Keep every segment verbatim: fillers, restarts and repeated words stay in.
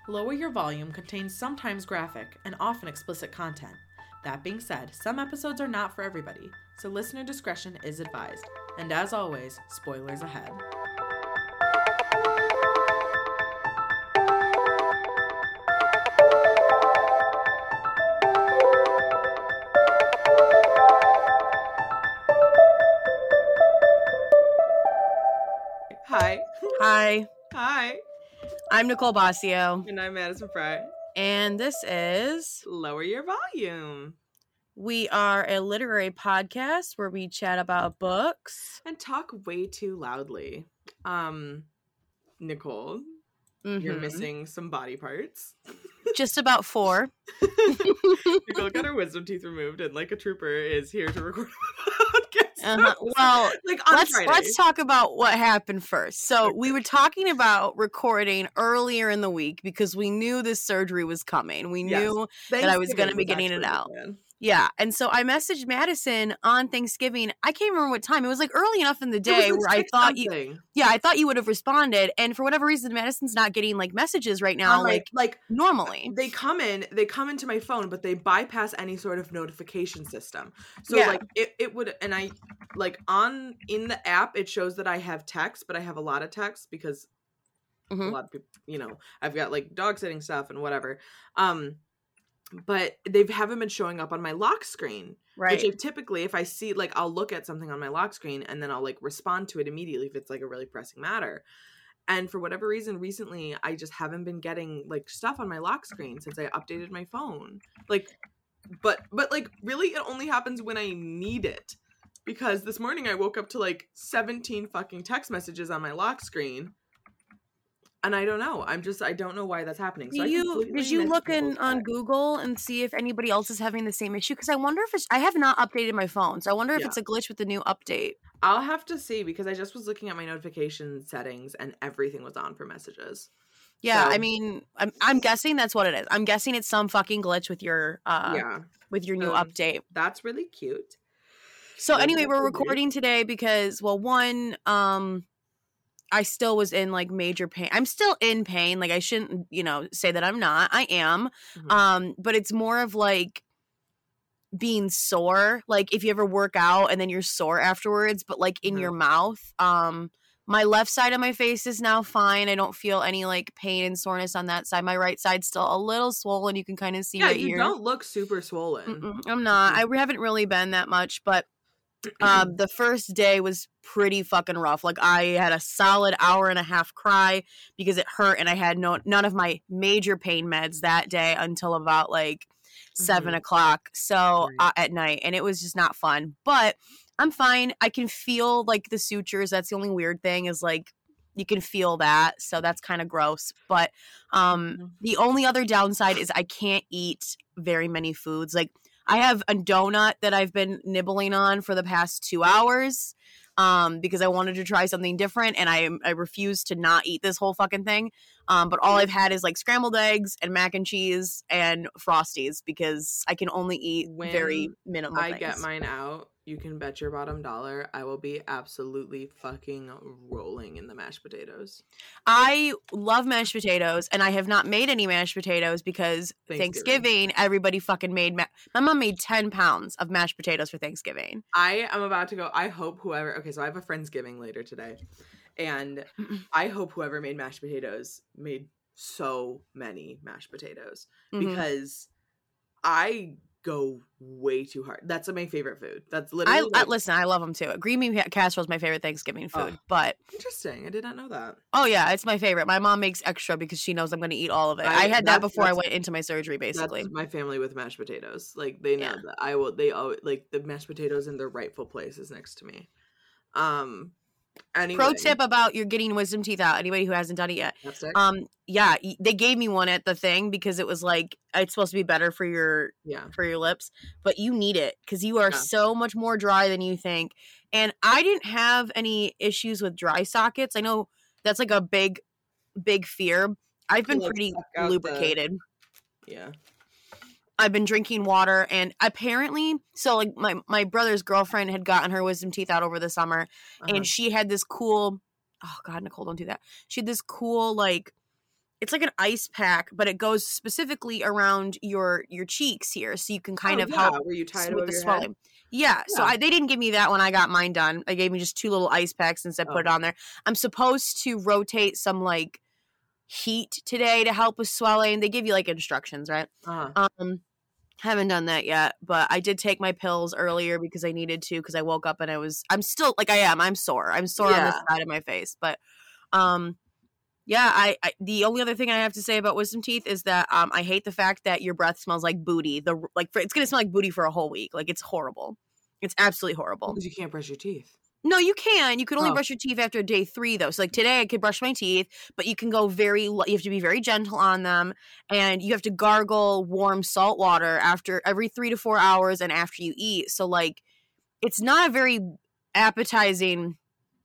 Lower Your Volume contains sometimes graphic and often explicit content. That being said, some episodes are not for everybody, so listener discretion is advised. And as always, spoilers ahead. Hi. Hi. Hi. I'm Nicole Basio. And I'm Madison Fry. And this is Lower Your Volume. We are a literary podcast where we chat about books. And talk way too loudly. Um, Nicole, Mm-hmm. you're missing some body parts. Just about four. Nicole got her wisdom teeth removed and like a trooper is here to record a podcast. Uh-huh. Well, like on let's Friday. let's talk about what happened first. So we were talking about recording earlier in the week because we knew this surgery was coming. We Yes. knew that I was going to be getting it out. Plan. Yeah, and so I messaged Madison on Thanksgiving. I can't remember what time. It was like early enough in the day like where I thought you, something. yeah, I thought you would have responded. And for whatever reason, Madison's not getting like messages right now, On my- like like normally. they come in, they come into my phone, but they bypass any sort of notification system. So Yeah. like it, it would, and I like on in the app it shows that I have text, but I have a lot of text because Mhm. a lot of people, you know, I've got like dog sitting stuff and whatever. Um. But they haven't been showing up on my lock screen. Right. Which I typically, if I see, like, I'll look at something on my lock screen and then I'll, like, respond to it immediately if it's, like, a really pressing matter. And for whatever reason, recently, I just haven't been getting, like, stuff on my lock screen since I updated my phone. Like, but, but, like, really, it only happens when I need it. Because this morning I woke up to, like, seventeen fucking text messages on my lock screen. And I don't know. I'm just, I don't know why that's happening. So Do I you completely did you missed look Nicole's in on text. Google and see if anybody else is having the same issue? Because I wonder if it's I have not updated my phone, so I wonder if Yeah. it's a glitch with the new update. I'll have to see because I just was looking at my notification settings and everything was on for messages. Yeah, So- I mean, I'm I'm guessing that's what it is. I'm guessing it's some fucking glitch with your uh yeah, with your new Um, update. that's really cute. So That's anyway, we're also weird. recording today because, well, one, um, I still was in like major pain. I'm still in pain. Like I shouldn't, you know, say that I'm not. I am. Mhm. Um, but it's more of like being sore. Like if you ever work out and then you're sore afterwards, but like in Mhm. your mouth. Um, my left side of my face is now fine. I don't feel any like pain and soreness on that side. My right side's still a little swollen. You can kind of see Yeah, right you here. don't look super swollen. Mm-mm, I'm not. I haven't really been that much, but um, the first day was pretty fucking rough. Like I had a solid hour and a half cry because it hurt, and I had no none of my major pain meds that day until about like seven Mhm. o'clock. So Right. uh, at night, and it was just not fun. But I'm fine. I can feel like the sutures. That's the only weird thing is like you can feel that, so that's kind of gross. But um, Mhm. the only other downside is I can't eat very many foods. Like I have a donut that I've been nibbling on for the past two hours um, because I wanted to try something different, and I I refuse to not eat this whole fucking thing. Um, but all I've had is like scrambled eggs and mac and cheese and Frosties because I can only eat very When minimal I things. get mine out, you can bet your bottom dollar I will be absolutely fucking rolling in the mashed potatoes. I love mashed potatoes, and I have not made any mashed potatoes because Thanksgiving. Thanksgiving, everybody fucking made. Ma- My mom made ten pounds of mashed potatoes for Thanksgiving. I am about to go. I hope whoever. Okay, so I have a Friendsgiving later today, and I hope whoever made mashed potatoes made so many mashed potatoes Mhm. because I go way too hard. That's my favorite food. That's I, literally I like- listen. I love them too. Green bean ca- casserole is my favorite Thanksgiving food. Oh. But interesting. I did not know that. oh yeah, it's my favorite. My mom makes extra because she knows I'm going to eat all of it. I- I, had that that's- before I that's- went into my surgery. Basically, That's my family with mashed potatoes. Like they know Yeah. that I will. They always like the mashed potatoes in their rightful place is next to me. Um. Anyway, pro tip about you're getting wisdom teeth out. Anybody who hasn't done it yet. That's it. Um, yeah, y- they gave me one at the thing because it was like it's supposed to be better for your yeah. for your lips, but you need it because you are Yeah. so much more dry than you think. And I didn't have any issues with dry sockets. I know that's like a big, big fear. I've been like, pretty suck out the- lubricated. Yeah. I've been drinking water, and apparently, so like my my brother's girlfriend had gotten her wisdom teeth out over the summer, Uh-huh. and she had this cool. Oh God, Nicole, don't do that. She had this cool like. it's like an ice pack, but it goes specifically around your your cheeks here, so you can kind Oh, of yeah, help where you tie it with over the your swelling. head. Yeah, so Yeah. I, they didn't give me that when I got mine done. They gave me just two little ice packs and said put it Oh. on there. I'm supposed to rotate some like heat today to help with swelling. They give you like instructions, right? Uh-huh. Um, haven't done that yet, but I did take my pills earlier because I needed to because I woke up and I was I'm still like I am I'm sore. I'm sore on this Yeah. side of my face, but um. Yeah, I, I the only other thing I have to say about wisdom teeth is that um I hate the fact that your breath smells like booty. The like for, it's gonna smell like booty for a whole week. Like it's horrible. It's absolutely horrible. Because you can't brush your teeth. No, you can. You can only Oh. brush your teeth after day three though. So like today I could brush my teeth, but you can go very. You have to be very gentle on them, and you have to gargle warm salt water after every three to four hours and after you eat. So like, it's not a very appetizing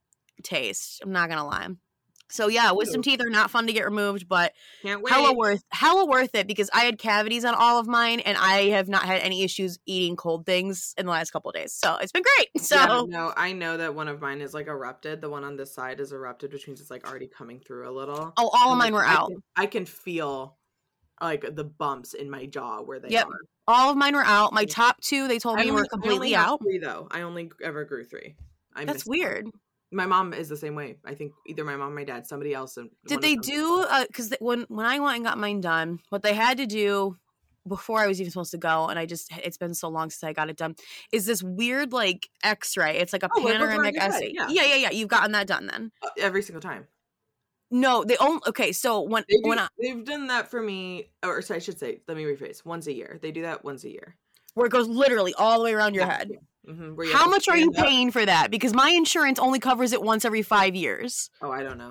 taste. I'm not gonna lie. So yeah, wisdom Ew. teeth are not fun to get removed, but Can't wait. hella worth hella worth it because I had cavities on all of mine and I have not had any issues eating cold things in the last couple of days. So it's been great. So Yeah, no, I know that one of mine is like erupted. The one on this side is erupted, which means it's like already coming through a little. oh, all of And, mine like, were I out. Can, I can feel like the bumps in my jaw where they Yep. are. All of mine were out. My top two, they told I me only, were I only completely have out. three though. I only ever grew three. I That's missed them. weird. My mom is the same way. I think either my mom, or my dad, somebody else. And one Did of they them- do because when when I went and got mine done, what they had to do before I was even supposed to go, and I just it's been so long since I got it done, is this weird like X-ray. It's like a Oh, what goes around panoramic your head, essay. yeah. yeah, yeah, yeah. You've gotten that done then? Uh, every single time? No, they only okay. So when They do, when I, they've done that for me, or so I should say, let me rephrase. Once a year, they do that once a year. where it goes literally all the way around your Yeah, head. yeah. Mhm, where you How have to much are you stand up. paying for that? Because my insurance only covers it once every five years. Oh, I don't know.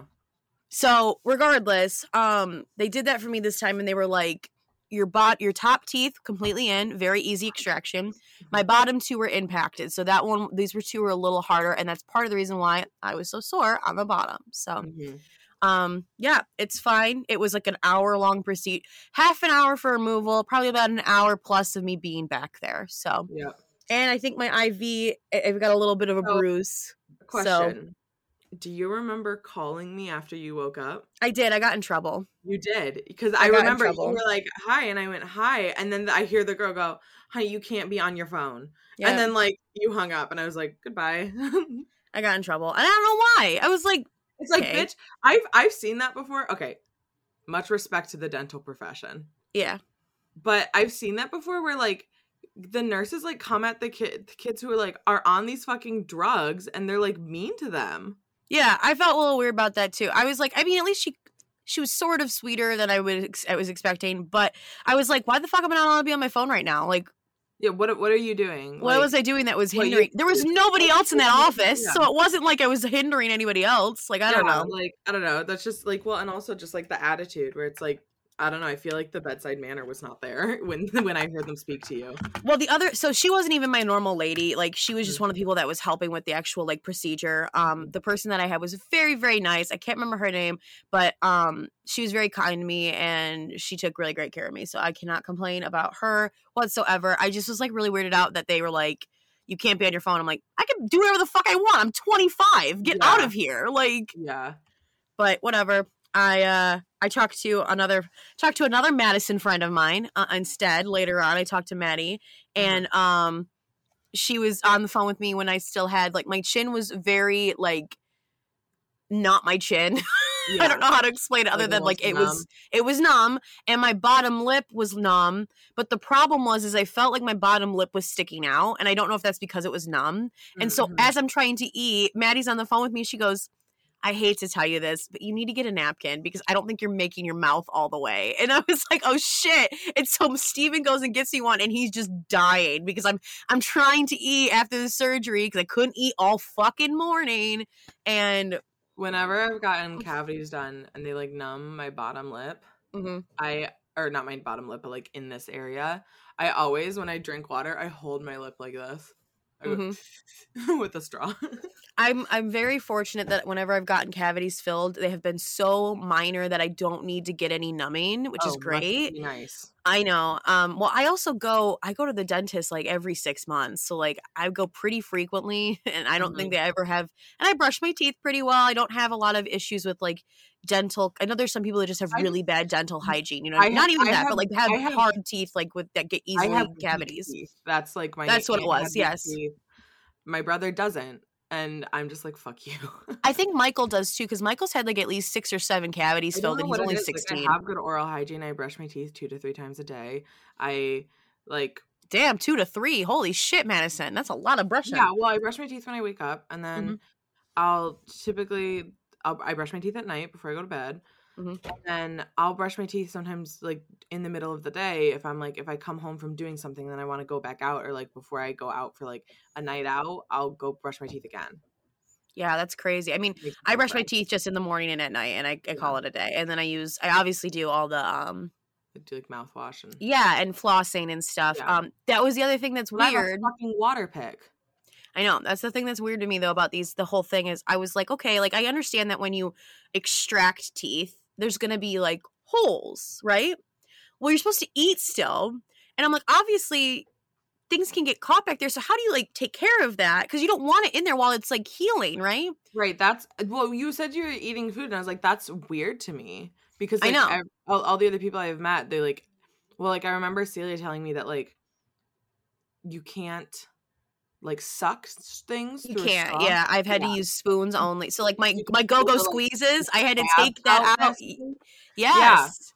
So regardless, um, they did that for me this time, and they were like, your bot, your top teeth completely in, very easy extraction. My bottom two were impacted, so that one, these were two were a little harder, and that's part of the reason why I was so sore on the bottom. So, Mhm. um, yeah, it's fine. It was like an hour long procedure, half an hour for removal, probably about an hour plus of me being back there. So, Yeah. and I think my I V, I- I've got a little bit of a Oh, bruise. Question. Do you remember calling me after you woke up? I did. I got in trouble. You did. Because I I, got in remember you trouble. were like, hi. And I went, hi. And then I hear the girl go, honey, you can't be on your phone. Yeah. And then like you hung up and I was like, goodbye. I got in trouble. And I don't know why. I was like, It's like, Okay. bitch, I've I've seen that before. Okay. Much respect to the dental profession. yeah. But I've seen that before where like the nurses like come at the kid the kids who are like are on these fucking drugs and they're like mean to them. Yeah, I felt a little weird about that too. I was like, I mean, at least she she was sort of sweeter than I would ex- I was expecting, but I was like, why the fuck am I not allowed to be on my phone right now? Like, Yeah, what what are you doing? what Like, was I doing that was what, you- hindering? There was nobody else in that office, Yeah. so it wasn't like I was hindering anybody else. Like, I don't yeah, know. Like, I don't know. That's just like, well, and also just like the attitude where it's like, I don't know. I feel like the bedside manner was not there when when I heard them speak to you. Well, the other, so she wasn't even my normal lady. Like, she was just one of the people that was helping with the actual like procedure. Um, the person that I had was very, very nice. I can't remember her name, but um, she was very kind to me and she took really great care of me. So I cannot complain about her whatsoever. I just was like really weirded out that they were like, you can't be on your phone. I'm like, I can do whatever the fuck I want. I'm twenty-five. Get Yeah. out of here. Like, Yeah. but whatever. I uh I talked to another talked to another Madison friend of mine uh, instead later on. I talked to Maddie and um she was on the phone with me when I still had like my chin was very like not my chin. Yeah. I don't know how to explain it other Like than like almost it was numb. it was numb and my bottom lip was numb, but the problem was is I felt like my bottom lip was sticking out and I don't know if that's because it was numb. And so Mhm. as I'm trying to eat, Maddie's on the phone with me. She goes, I hate to tell you this, but you need to get a napkin because I don't think you're making your mouth all the way. And I was like, oh shit. And so Steven goes and gets me one and he's just dying because I'm I'm trying to eat after the surgery because I couldn't eat all fucking morning. And Whenever I've gotten cavities done and they like numb my bottom lip, mhm. I or not my bottom lip, but like in this area, I always when I drink water, I hold my lip like this. I go Mm-hmm. with a straw. I'm I'm very fortunate that whenever I've gotten cavities filled, they have been so minor that I don't need to get any numbing, which Oh, is must great. be nice. I know. Um, well, I also go. I go to the dentist like every six months, so like I go pretty frequently, and I don't think they ever have. And I brush my teeth pretty well. I don't have a lot of issues with like dental. I know there's some people that just have I- really bad dental hygiene. You know, I not have- even I that, have- but like have, I have- hard teeth, like with that get I easily have weak cavities. teeth. That's like my. That's what it nickname. I was, have weak yes. teeth. My brother doesn't, and I'm just like, fuck you. I think Michael does too, because Michael's had like at least six or seven cavities I don't filled, know and he's what it only is. sixteen. Like, I have good oral hygiene. I brush my teeth two to three times a day. I like. Damn, two to three. Holy shit, Madison. That's a lot of brushing. Yeah, well, I brush my teeth when I wake up, and then Mhm. I'll typically I'll, I brush my teeth at night before I go to bed, Mhm. and then I'll brush my teeth sometimes like in the middle of the day if I'm like if I come home from doing something then I want to go back out, or like before I go out for like a night out, I'll go brush my teeth again. Yeah, that's crazy. I mean, Makes me I feel brush my fresh. teeth just in the morning and at night, and I, I call Yeah. it a day. And then I use, I obviously do all the, um, I do like mouthwash and yeah, and flossing and stuff. Yeah. Um, that was the other thing that's But I have a weird. fucking water pick. I know. That's the thing that's weird to me, though, about these. The whole thing is I was like, okay, like I understand that when you extract teeth, there's going to be like holes, right? Well, you're supposed to eat still. And I'm like, obviously, things can get caught back there. So how do you like take care of that? Because you don't want it in there while it's like healing, right? Right, that's well. You said you're eating food, and I was like, that's weird to me because I like, know. ev- all, all the other people I have met, they like, well, like I remember Celia telling me that like you can't like suck s- things. You through a can't. straw. Yeah, I've had Yeah. to use spoons only. So like my You can my go-go feel the, like, squeezes, I had to crab take that out. basically. Yes.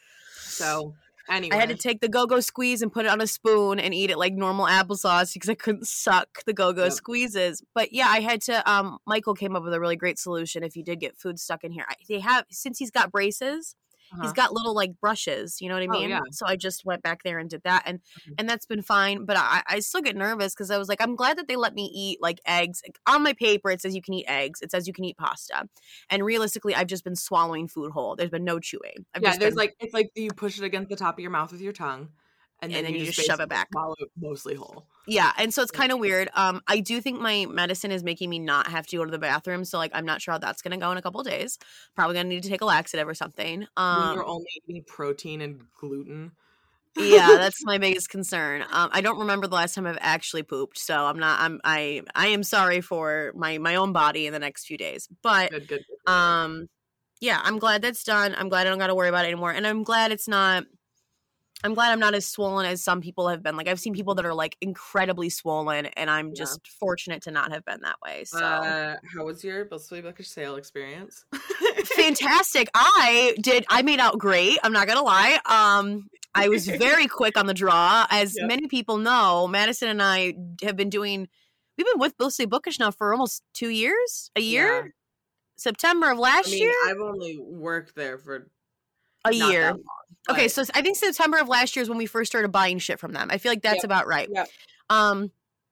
So anyway, I had to take the go-go squeeze and put it on a spoon and eat it like normal applesauce because I couldn't suck the go-go Yep. squeezes. But yeah, I had to um Michael came up with a really great solution if you did get food stuck in here. I, they have since he's got braces, Uh-huh. he's got little like brushes, you know what I Oh, mean? yeah. So I just went back there and did that, and Mhm. and that's been fine. But I, I still get nervous because I was like, I'm glad that they let me eat like eggs. Like, on my paper, it says you can eat eggs. It says you can eat pasta, and realistically, I've just been swallowing food whole. There's been no chewing. I've yeah, just there's been, like it's like you push it against the top of your mouth with your tongue, and then, And then you, you just just shove it basically back. swallow it mostly whole. yeah, and so it's kind of weird. Um, I do think my medicine is making me not have to go to the bathroom, so like I'm not sure how that's gonna go in a couple of days. Probably gonna need to take a laxative or something. When Um, you're only eating protein and gluten. yeah, that's my biggest concern. Um, I don't remember the last time I've actually pooped, so I'm not. I'm I I am sorry for my my own body in the next few days. But Good, good. good. um, yeah, I'm glad that's done. I'm glad I don't got to worry about it anymore, and I'm glad it's not. I'm glad I'm not as swollen as some people have been. Like I've seen people that are like incredibly swollen, and I'm Yeah. just fortunate to not have been that way. So. Uh, how was your Blissfully Bookish sale experience? Fantastic. I did I made out great. I'm not gonna lie. Um I was very quick on the draw. As Yep. many people know, Madison and I have been doing we've been with Blissfully Bookish now for almost two years? A year? Yeah. September of last I mean, year? I've only worked there for A not year. that long, Okay, but- so I think September of last year is when we first started buying shit from them. I feel like that's Yep. about right. Yep. Um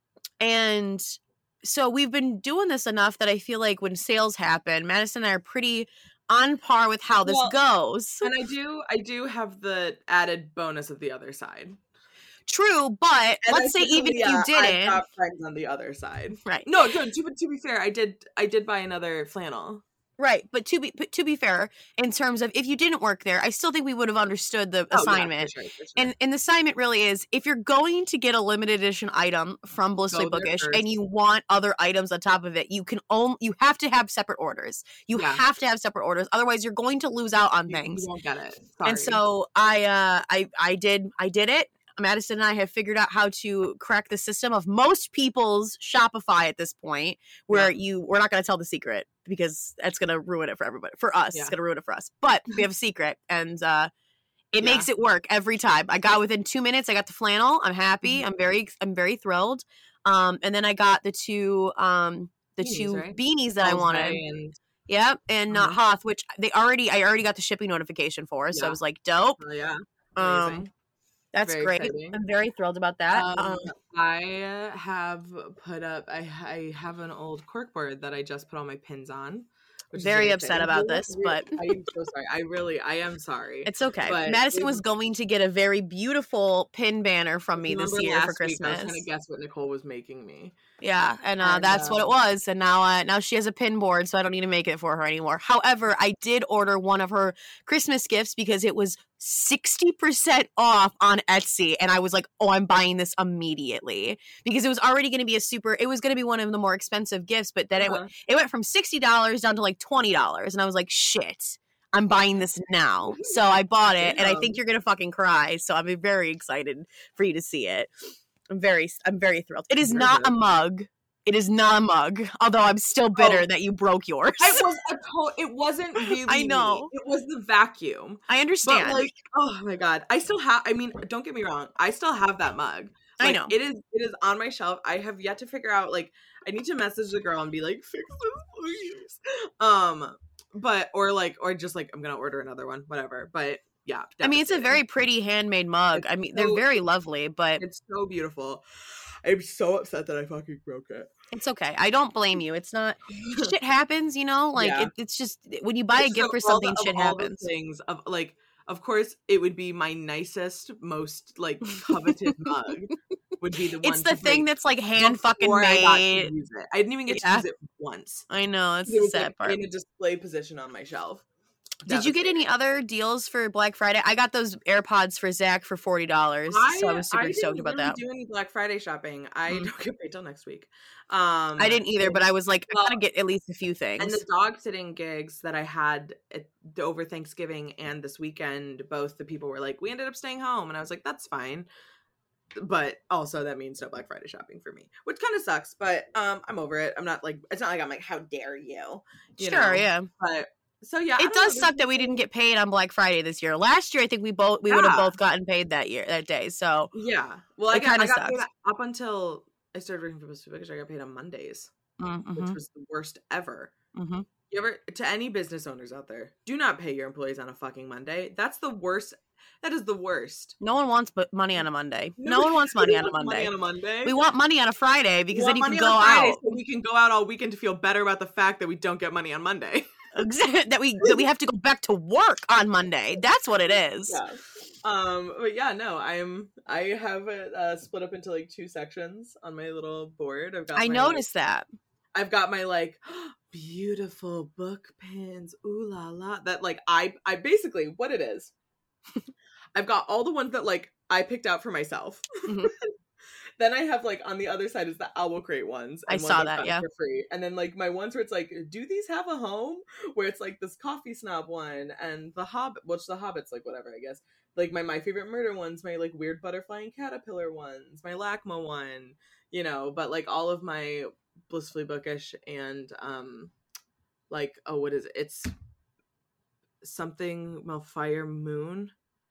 and so we've been doing this enough that I feel like when sales happen, Madison and I are pretty on par with how this Well, goes. and I do, I do have the added bonus of the other side. True, but And let's say even if you basically, uh, didn't, I've got friends on the other side. right? No, no. To, to be fair, I did, I did buy another flannel. Right, but to be but to be fair, in terms of if you didn't work there, I still think we would have understood the Oh, yeah, for assignment. sure, for sure. And and the assignment really is if you're going to get a limited edition item from Blissfully Go there Bookish first. and you want other items on top of it, you can only you have to have separate orders. You Yeah. have to have separate orders, otherwise you're going to lose out on You- things. You won't get it. And Sorry. so I uh I I did I did it. Madison and I have figured out how to crack the system of most people's Shopify at this point, where Yeah. you we're not going to tell the secret because that's going to ruin it for everybody. For us, Yeah. it's going to ruin it for us. But we have a secret, and uh, it Yeah. makes it work every time. I got within two minutes. I got the flannel. I'm happy. Mhm. I'm very I'm very thrilled. Um, and then I got the two um the Beanies, two right? beanies that I Osway wanted. And, Yep, and not Mhm. Hoth, which they already I already got the shipping notification for, so I Yeah. was like, dope. oh, yeah. Um, Amazing. that's Very great. exciting. I'm very thrilled about that. Um, Um, I have put up. I I have an old corkboard that I just put all my pins on. Which is Very really upset exciting. about You know, this, re- but- I am so sorry. I really, I am sorry. it's okay. but Madison it- was going to get a very beautiful pin banner from me this Remember year for last week, I was Christmas. trying to guess what Nicole was making me. Yeah, and, uh, And, that's what uh, it was. And now, uh, now she has a pin board, so I don't need to make it for her anymore. However, I did order one of her Christmas gifts because it was sixty percent off on Etsy, and I was like, "Oh, I'm buying this immediately," because it was already going to be a super. It was going to be one of the more expensive gifts, but then it Uh-huh. went it went from sixty dollars down to like twenty dollars, and I was like, "Shit." I'm buying this now. So I bought it, and I think Damn. you're gonna fucking cry. So I'm very excited for you to see it. I'm very, I'm very thrilled. It is Very not good. a mug. It is not a mug. Although I'm still bitter Oh. that you broke yours. It was a to- it wasn't really I me. know. It was the vacuum. I understand. But like, oh my god, I still have. I mean, don't get me wrong. I still have that mug. I Like, know. it is. It is on my shelf. I have yet to figure out. Like, I need to message the girl and be like, fix this, please. Um, but or like, or just like, I'm gonna order another one, whatever. But yeah, I mean, it's a devastating. very pretty handmade mug. It's I mean, they're so- very lovely, but It's so beautiful. I'm so upset that I fucking broke it. it's okay. I don't blame you. It's not shit happens, you know. Like Yeah. it, it's just when you buy a It's gift so for all something, the- of shit all the happens. Things of like, of course, it would be my nicest, most like coveted mug. Would be the one. It's the to thing bring that's like hand fucking before I got to made. use it. I didn't even get Yeah. to use it once. I know that's It the was sad like part. in a display position on my shelf. Did you get any other deals for Black Friday? I got those AirPods for Zach for forty dollars, so I was super I stoked didn't about really that. do any Black Friday shopping. I Mm. don't get paid till next week. Um, I didn't either, but I was like, well, I gotta get at least a few things. And the dog sitting gigs that I had at, over Thanksgiving and this weekend, both the people were like, we ended up staying home. And I was like, that's fine. But also that means no Black Friday shopping for me, which kind of sucks. But um, I'm over it. I'm not like, it's not like I'm like, how dare you? you sure, know? yeah. But so yeah. I It don't know, does there's suck that we didn't get paid on Black Friday this year. Last year, I think we both we would have Yeah. both gotten paid that year that day. So Yeah. Well, I It got, I kinda got paid sucks. up until I started working for Pacific. I got paid on Mondays, which mm-hmm, was the worst ever. mm-hmm. You ever, to any business owners out there, do not pay your employees on a fucking Monday. That's the worst. That is the worst. No one wants but money on a Monday. No, Nobody- one wants money on a wants Monday. Money on a Monday. We want money on a Friday We because want then you can money go on a Friday out. so we can go out all weekend to feel better about the fact that we don't get money on Monday. that we that we have to go back to work on Monday. That's what it is. Yeah. Um. But yeah, no. I'm. I have it uh, split up into like two sections on my little board. I've got. I my, noticed that. I've got my like beautiful book pins. Ooh la la. That like I. I basically what it is. I've got all the ones that like I picked out for myself. Mhm. Then I have like on the other side is the Owl Crate ones. I and ones saw I've that, gotten yeah. for free. And then like my ones where it's like, do these have a home? Where it's like this Coffee Snob one and the Hobbit, which the Hobbit's like whatever I guess. Like my My Favorite Murder ones, my like weird butterfly and caterpillar ones, my Lacma one, you know. But like all of my Blissfully Bookish and um, like oh what is it? It's something Malfire Moon.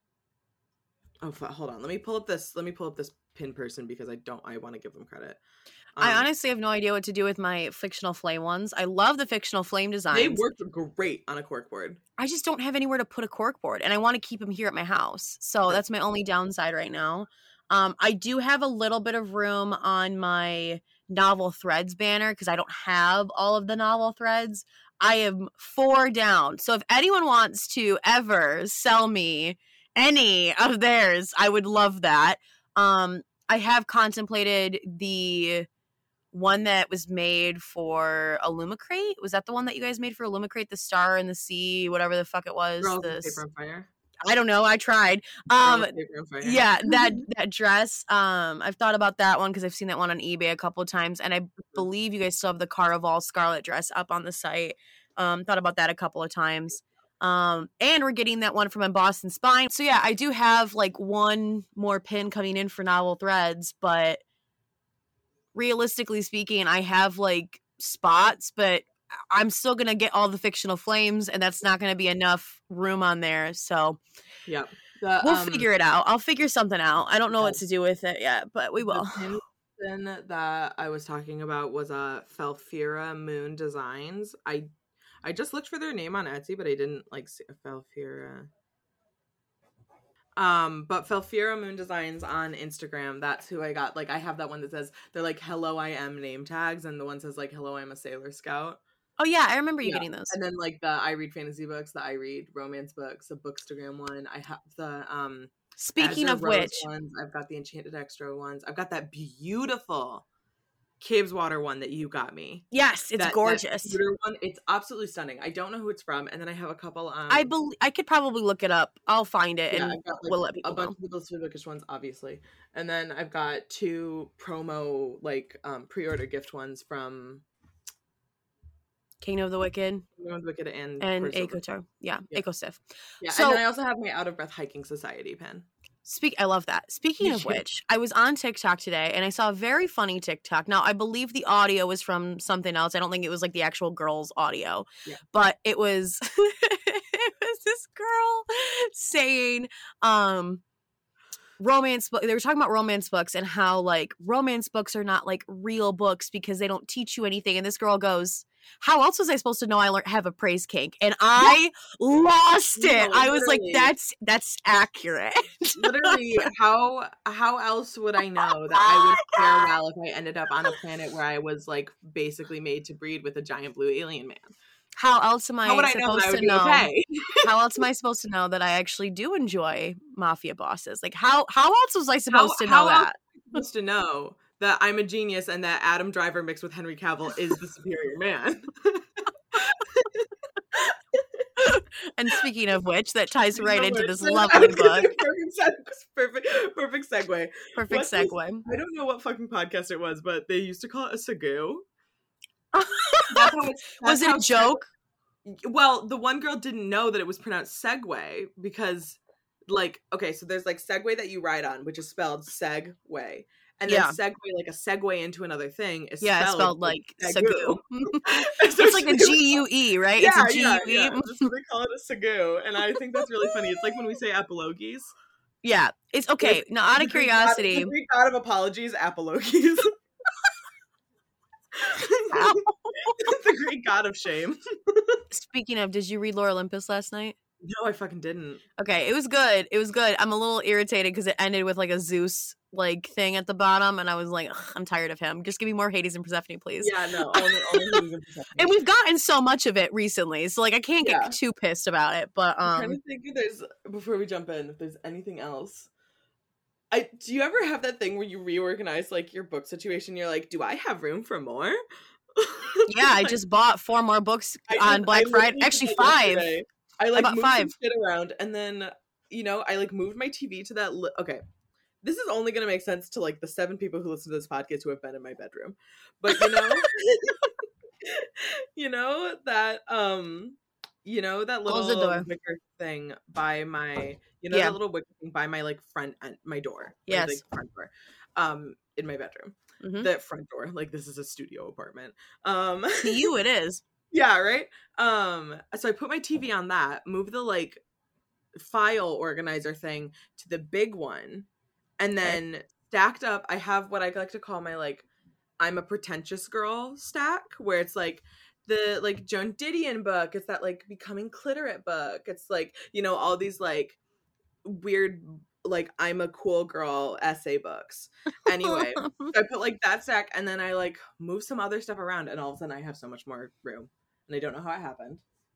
Oh, f- hold on. Let me pull up this. Let me pull up this pin person because I don't. I want to give them credit. I Um, honestly have no idea what to do with my fictional flame ones. I love the fictional flame they designs. worked great on a corkboard. I just don't have anywhere to put a corkboard, and I want to keep them here at my house. So Right. that's my only downside right now. Um, I do have a little bit of room on my novel threads banner because I don't have all of the novel threads. I am four down. So if anyone wants to ever sell me any of theirs, I would love that. Um, I have contemplated the one that was made for Illumicrate. Was that the one that you guys made for Illumicrate? The Star in the Sea, whatever the fuck it was. Girls The with Paper on Fire. I don't know. I tried. Girls Um, with Paper on Fire. yeah, that that dress. Um, I've thought about that one because I've seen that one on eBay a couple of times, and I believe you guys still have the Caraval Scarlet dress up on the site. Um, thought about that a couple of times. Um, and we're getting that one from Embossed and Spine. So yeah, I do have like one more pin coming in for Novel Threads, but realistically speaking, I have like spots, but I'm still gonna get all the fictional flames, and that's not gonna be enough room on there. So Yep. The, we'll um, figure it out. I'll figure something out. I don't know what yes. to do with it yet, but we will. The pin person that I was talking about was uh, Felfira Moon Designs. I I just looked for their name on Etsy, but I didn't like see Felfira. Um, but Felfira Moon Designs on Instagram. That's who I got. Like, I have that one that says they're like "Hello, I am" name tags, and the one says like "Hello, I'm a Sailor Scout." Oh yeah, I remember you Yeah. getting those. And then like the I read fantasy books, the I read romance books, the Bookstagram one. I have the um. Speaking Azure of Rose which, ones, I've got the Enchanted Extra ones. I've got that beautiful Caves Water one that you got me. yes, it's That- that gorgeous. pewter one, it's absolutely stunning. I don't know who it's from, and then I have a couple. Um, I believe I could probably look it up. I'll find it yeah, and I've got like, we'll let people a bunch know. of the Blissfully Bookish ones, obviously, and then I've got two promo like um pre-order gift ones from Kingdom of the Wicked. Kingdom of the Wicked and And Quiver's Silver. Akotar. Yeah, Yeah. Akosif. Yeah, So- and then I also have my Out of Breath Hiking Society pen. Speak. I love that. Speaking Me of too. which, I was on TikTok today and I saw a very funny TikTok. Now, I believe the audio was from something else. I don't think it was like the actual girl's audio, Yeah. but it was it was this girl saying, um, romance book. They were talking about romance books and how like romance books are not like real books because they don't teach you anything. And this girl goes, "How else was I supposed to know I learned have a praise kink?" And I lost it. No, I was like, literally. "That's that's accurate." Literally, how how else would I know that I would fare well if I ended up on a planet where I was like basically made to breed with a giant blue alien man? How else am I How would I know supposed that I would to be know? okay? How else am I supposed to know that I actually do enjoy mafia bosses? Like how how else was I supposed to know how else that? am I supposed to know that I'm a genius and that Adam Driver mixed with Henry Cavill is the superior man? And speaking of which, that ties You right know into what? this I lovely was gonna say book. Perfect, seg- perfect, perfect segue. Perfect What's this- segue. I don't know what fucking podcast it was, but they used to call it a sagoo. That's how it's- Was that's it how a joke? Well, the one girl didn't know that it was pronounced Segway because, like, okay, so there's like Segway that you ride on, which is spelled Segway, and then Yeah. Segway, like a segue into another thing, is Yeah, it's spelled, spelled like Sagoo. sagoo. So It's like a she- G U E, right? Yeah, It's a G U yeah, E. yeah. That's what they call it, a sagoo, and I think that's really funny. It's like when we say apologies. Yeah. It's okay. Now, out The of Greek god- curiosity, the Greek god of apologies, apologies. The Greek god of shame. speaking of, did you read Lore Olympus last night? No, I fucking didn't. Okay, it was good. It was good. I'm a little irritated because it ended with like a Zeus like thing at the bottom, and I was like, "Ugh, I'm tired of him. Just give me more Hades and Persephone, please." Yeah, no. Only, only things in Persephone. And we've gotten so much of it recently, so like I can't get Yeah. too pissed about it. But I'm um, trying to think if there's before we jump in if there's anything else. I do you ever have that thing where you reorganize like your book situation? You're like, do I have room for more? yeah, I just bought four more books I on did- Black I Friday. literally Actually, did that five. yesterday. I like bought moved five. some shit around, and then you know I like moved my T V to that. Li- okay, this is only gonna make sense to like the seven people who listen to this podcast who have been in my bedroom, but you know, you know that um, you know that Close the little door. wicker thing by my, you know Yeah. that little wicker thing by my like front and my door, my, Yes. like, front door, um, in my bedroom. Mhm. The front door, like this is a studio apartment. Um, To you, it is. yeah, right. Um, so I put my T V on that, move the like file organizer thing to the big one, and then stacked up. I have what I like to call my like I'm a pretentious girl stack, where it's like the like Joan Didion book. It's that like becoming clitorate book. It's like, you know, all these like weird like I'm a cool girl essay books. Anyway, so I put like that stack, and then I like move some other stuff around, and all of a sudden I have so much more room, and I don't know how it happened.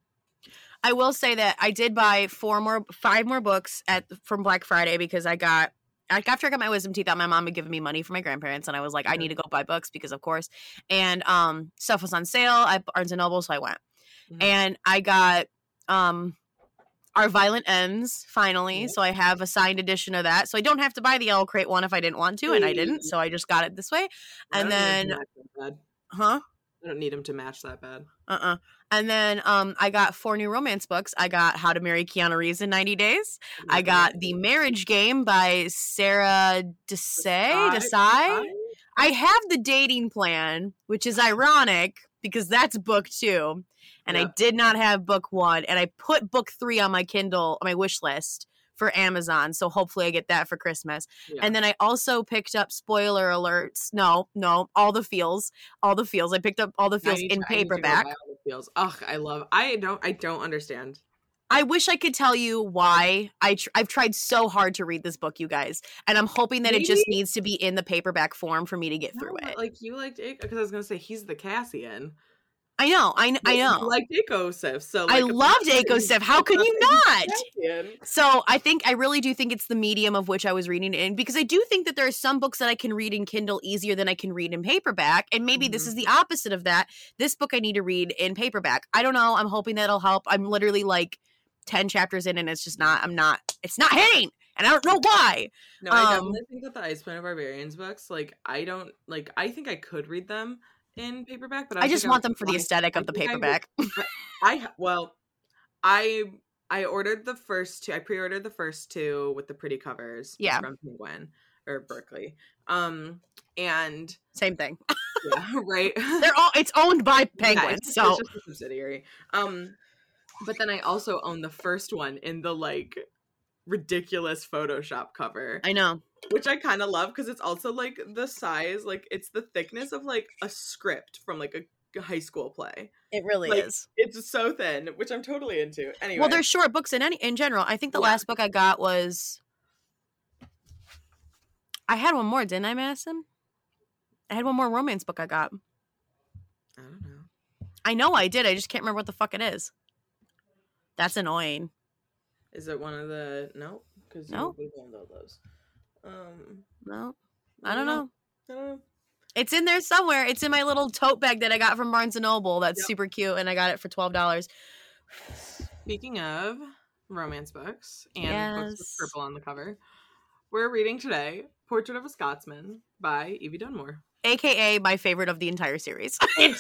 I will say that I did buy four more, five more books at from Black Friday because I got like after I got my wisdom teeth out, my mom had given me money for my grandparents, and I was like, I need to go buy books because, of course, and um, stuff was on sale at Barnes and Noble, so I went, Mhm. and I got um, Our Violent Ends finally, Yeah. so I have a signed edition of that, so I don't have to buy the Yellow Crate one if I didn't want to, and I didn't, so I just got it this way, I and don't need him then, to match that bad. huh? I don't need him to match that bad. Uh-uh. And then um, I got four new romance books. I got How to Marry Keanu Reeves in ninety days. I got The Marriage Game by Sarah Desai. Desai. I have The Dating Plan, which is ironic because that's book two. And I Yep. did not have book one. And I put book three on my Kindle, on my wish list for Amazon. So hopefully I get that for Christmas. Yeah. And then I also picked up, spoiler alerts. No, no, all the feels. All the feels. I picked up all the I feels need in to- I need to go paperback. buy all the feels. Ugh, I love. I don't. I don't understand. I wish I could tell you why. I tr- I've tried so hard to read this book, you guys, and I'm hoping that it just Maybe- needs to be in the paperback form for me to get No, through but, it. like you liked it because I was gonna say he's the Cassian. I know, I, kn- I You know. liked Akosif, so I like, loved apparently Akosif. How could you he's not? Cassian. So I think I really do think it's the medium of which I was reading it in, because I do think that there are some books that I can read in Kindle easier than I can read in paperback, and maybe this Mhm. is the opposite of that. This book I need to read in paperback. I don't know. I'm hoping that'll help. I'm literally like ten chapters in, and it's just not. I'm not. It's not hitting, and I don't know why. No, I Um, definitely think that the Iceplanet Barbarians books, like I don't like. I think I could read them in paperback, but I, I don't just think want would them for the buy- aesthetic I of the think I would- paperback. I well, I I ordered the first two. I pre-ordered the first two with the pretty covers. Yeah. From Penguin or Berkeley. Um, and Same thing. yeah, right. They're all. It's owned by Yeah, Penguin, it's, so it's just a subsidiary. Um, but then I also own the first one in the like ridiculous Photoshop cover, I know. which I kind of love because it's also like the size, like it's the thickness of like a script from like a high school play. It really Like, is. It's so thin, which I'm totally into. Anyway, Well, there's short books in any in general. I think the Yeah. last book I got was. I had one more, didn't I, Madison? I had one more romance book I got. I don't know. I know I did. I just can't remember what the fuck it is. That's annoying. Is it one of the no? Because No. you would have those. Um, No, I don't know. I don't know. It's in there somewhere. It's in my little tote bag that I got from Barnes and Noble. That's Yep. super cute, and I got it for twelve dollars. Speaking of romance books and books with Yes. purple on the cover, we're reading today Portrait of a Scotsman by Evie Dunmore. A K A my favorite of the entire series. It's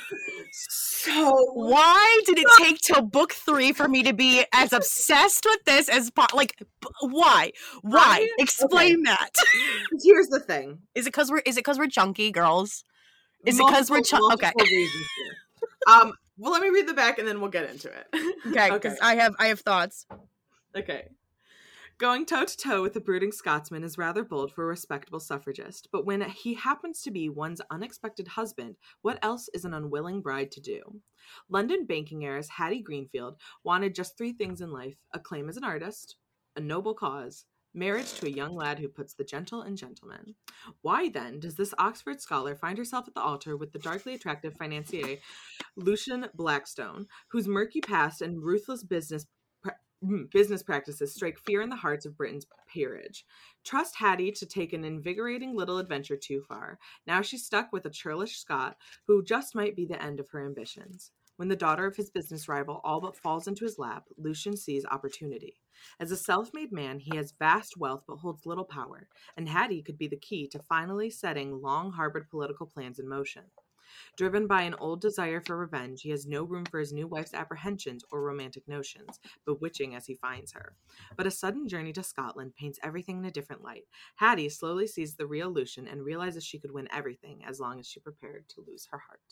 so Why did it take till book three for me to be as obsessed with this as po- like? b- Why? Why? I- Explain that. Here's the thing. Is it because we're? Is it because we're chunky girls? Is it 'cause we're Multiple- chun- okay. multiple reasons here. Um. Well, let me read the back and then we'll get into it. Okay, because I have I have thoughts. Okay. Going toe-to-toe with a brooding Scotsman is rather bold for a respectable suffragist, but when he happens to be one's unexpected husband, what else is an unwilling bride to do? London banking heiress Hattie Greenfield wanted just three things in life: acclaim as an artist, a noble cause, marriage to a young lad who puts the gentle in gentlemen. Why, then, does this Oxford scholar find herself at the altar with the darkly attractive financier Lucian Blackstone, whose murky past and ruthless business business practices strike fear in the hearts of Britain's peerage? Trust Hattie to take an invigorating little adventure too far. Now she's stuck with a churlish Scot who just might be the end of her ambitions. When the daughter of his business rival all but falls into his lap, Lucian sees opportunity. As a self-made man, he has vast wealth but holds little power, and Hattie could be the key to finally setting long-harbored political plans in motion. Driven by an old desire for revenge, he has no room for his new wife's apprehensions or romantic notions, bewitching as he finds her. But a sudden journey to Scotland paints everything in a different light. Hattie slowly sees the real Lucian and realizes she could win everything as long as she prepared to lose her heart.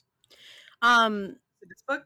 Um, This book,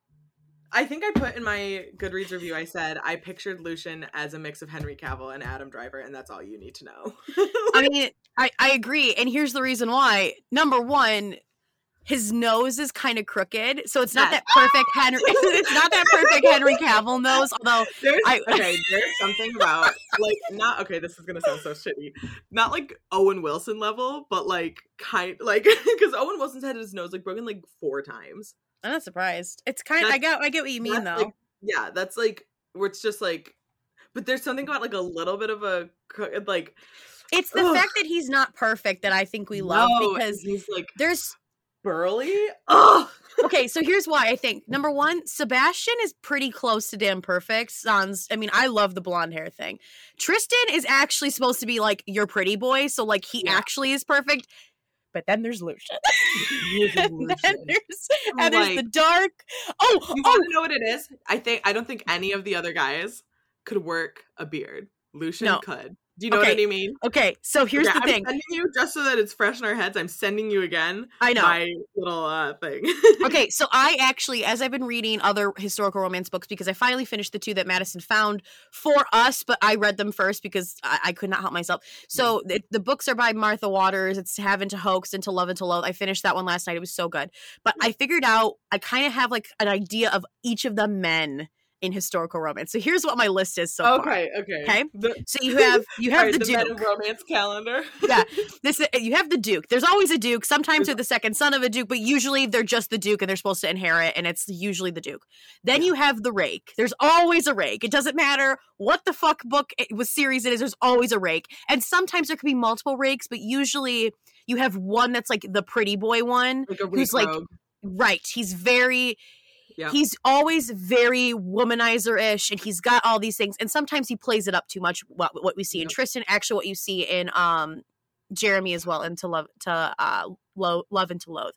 I think I put in my Goodreads review, I said I pictured Lucian as a mix of Henry Cavill and Adam Driver, and that's all you need to know. I mean, I I agree, and here's the reason why. Number one, his nose is kind of crooked, so it's not Yes. that perfect Henry. It's not that perfect Henry Cavill nose. Although There's I- okay, there's something about like not okay. This is gonna sound so shitty, not like Owen Wilson level, but like kind like because Owen Wilson's had his nose like broken like four times. I'm not surprised. It's kind. Of, I get. I get what you mean, That's, though. like, yeah, that's like where it's just like, but there's something about like a little bit of a cro- like It's the ugh. fact that he's not perfect that I think we love no, because he's like there's. burly. Oh, Okay, so here's why I think. Number one, Sebastian is pretty close to damn perfect. Sans, I mean, I love the blonde hair thing. Tristan is actually supposed to be like your pretty boy, so like he Yeah. actually is perfect. But then there's Lucian. Lucian. and then there's, and there's Like- the dark. Oh, You oh, want to know what it is? I think I don't think any of the other guys could work a beard. Lucian No. could. Do you know Okay, what I mean? okay. So here's Okay, the I'm thing. sending you just so that it's fresh in our heads. I'm sending you again. I know. my little uh, thing. Okay, so I actually, as I've been reading other historical romance books, because I finally finished the two that Madison found for us, but I read them first because I, I could not help myself. So the, the books are by Martha Waters. It's Have and to Hoax and To Love and to Loathe. I finished that one last night. It was so good. But I figured out, I kind of have like an idea of each of the men in historical romance. So here's what my list is so far. okay, okay, Okay. The, So you have you have all right, the, the Duke. Men of Romance calendar. Yeah, this you have the Duke. There's always a Duke. Sometimes they're the second son of a Duke, but usually they're just the Duke and they're supposed to inherit, and it's usually the Duke. Then Yeah. you have the Rake. There's always a Rake. It doesn't matter what the fuck book it was series it is. There's always a Rake, and sometimes there could be multiple Rakes, but usually you have one that's like the pretty boy one, Like a who's like rogue. right. He's very. Yeah. He's always very womanizer-ish, and he's got all these things. And sometimes he plays it up too much. What what we see in Yep. Tristan, actually, what you see in um Jeremy as well, and to love to uh lo- love and to loathe.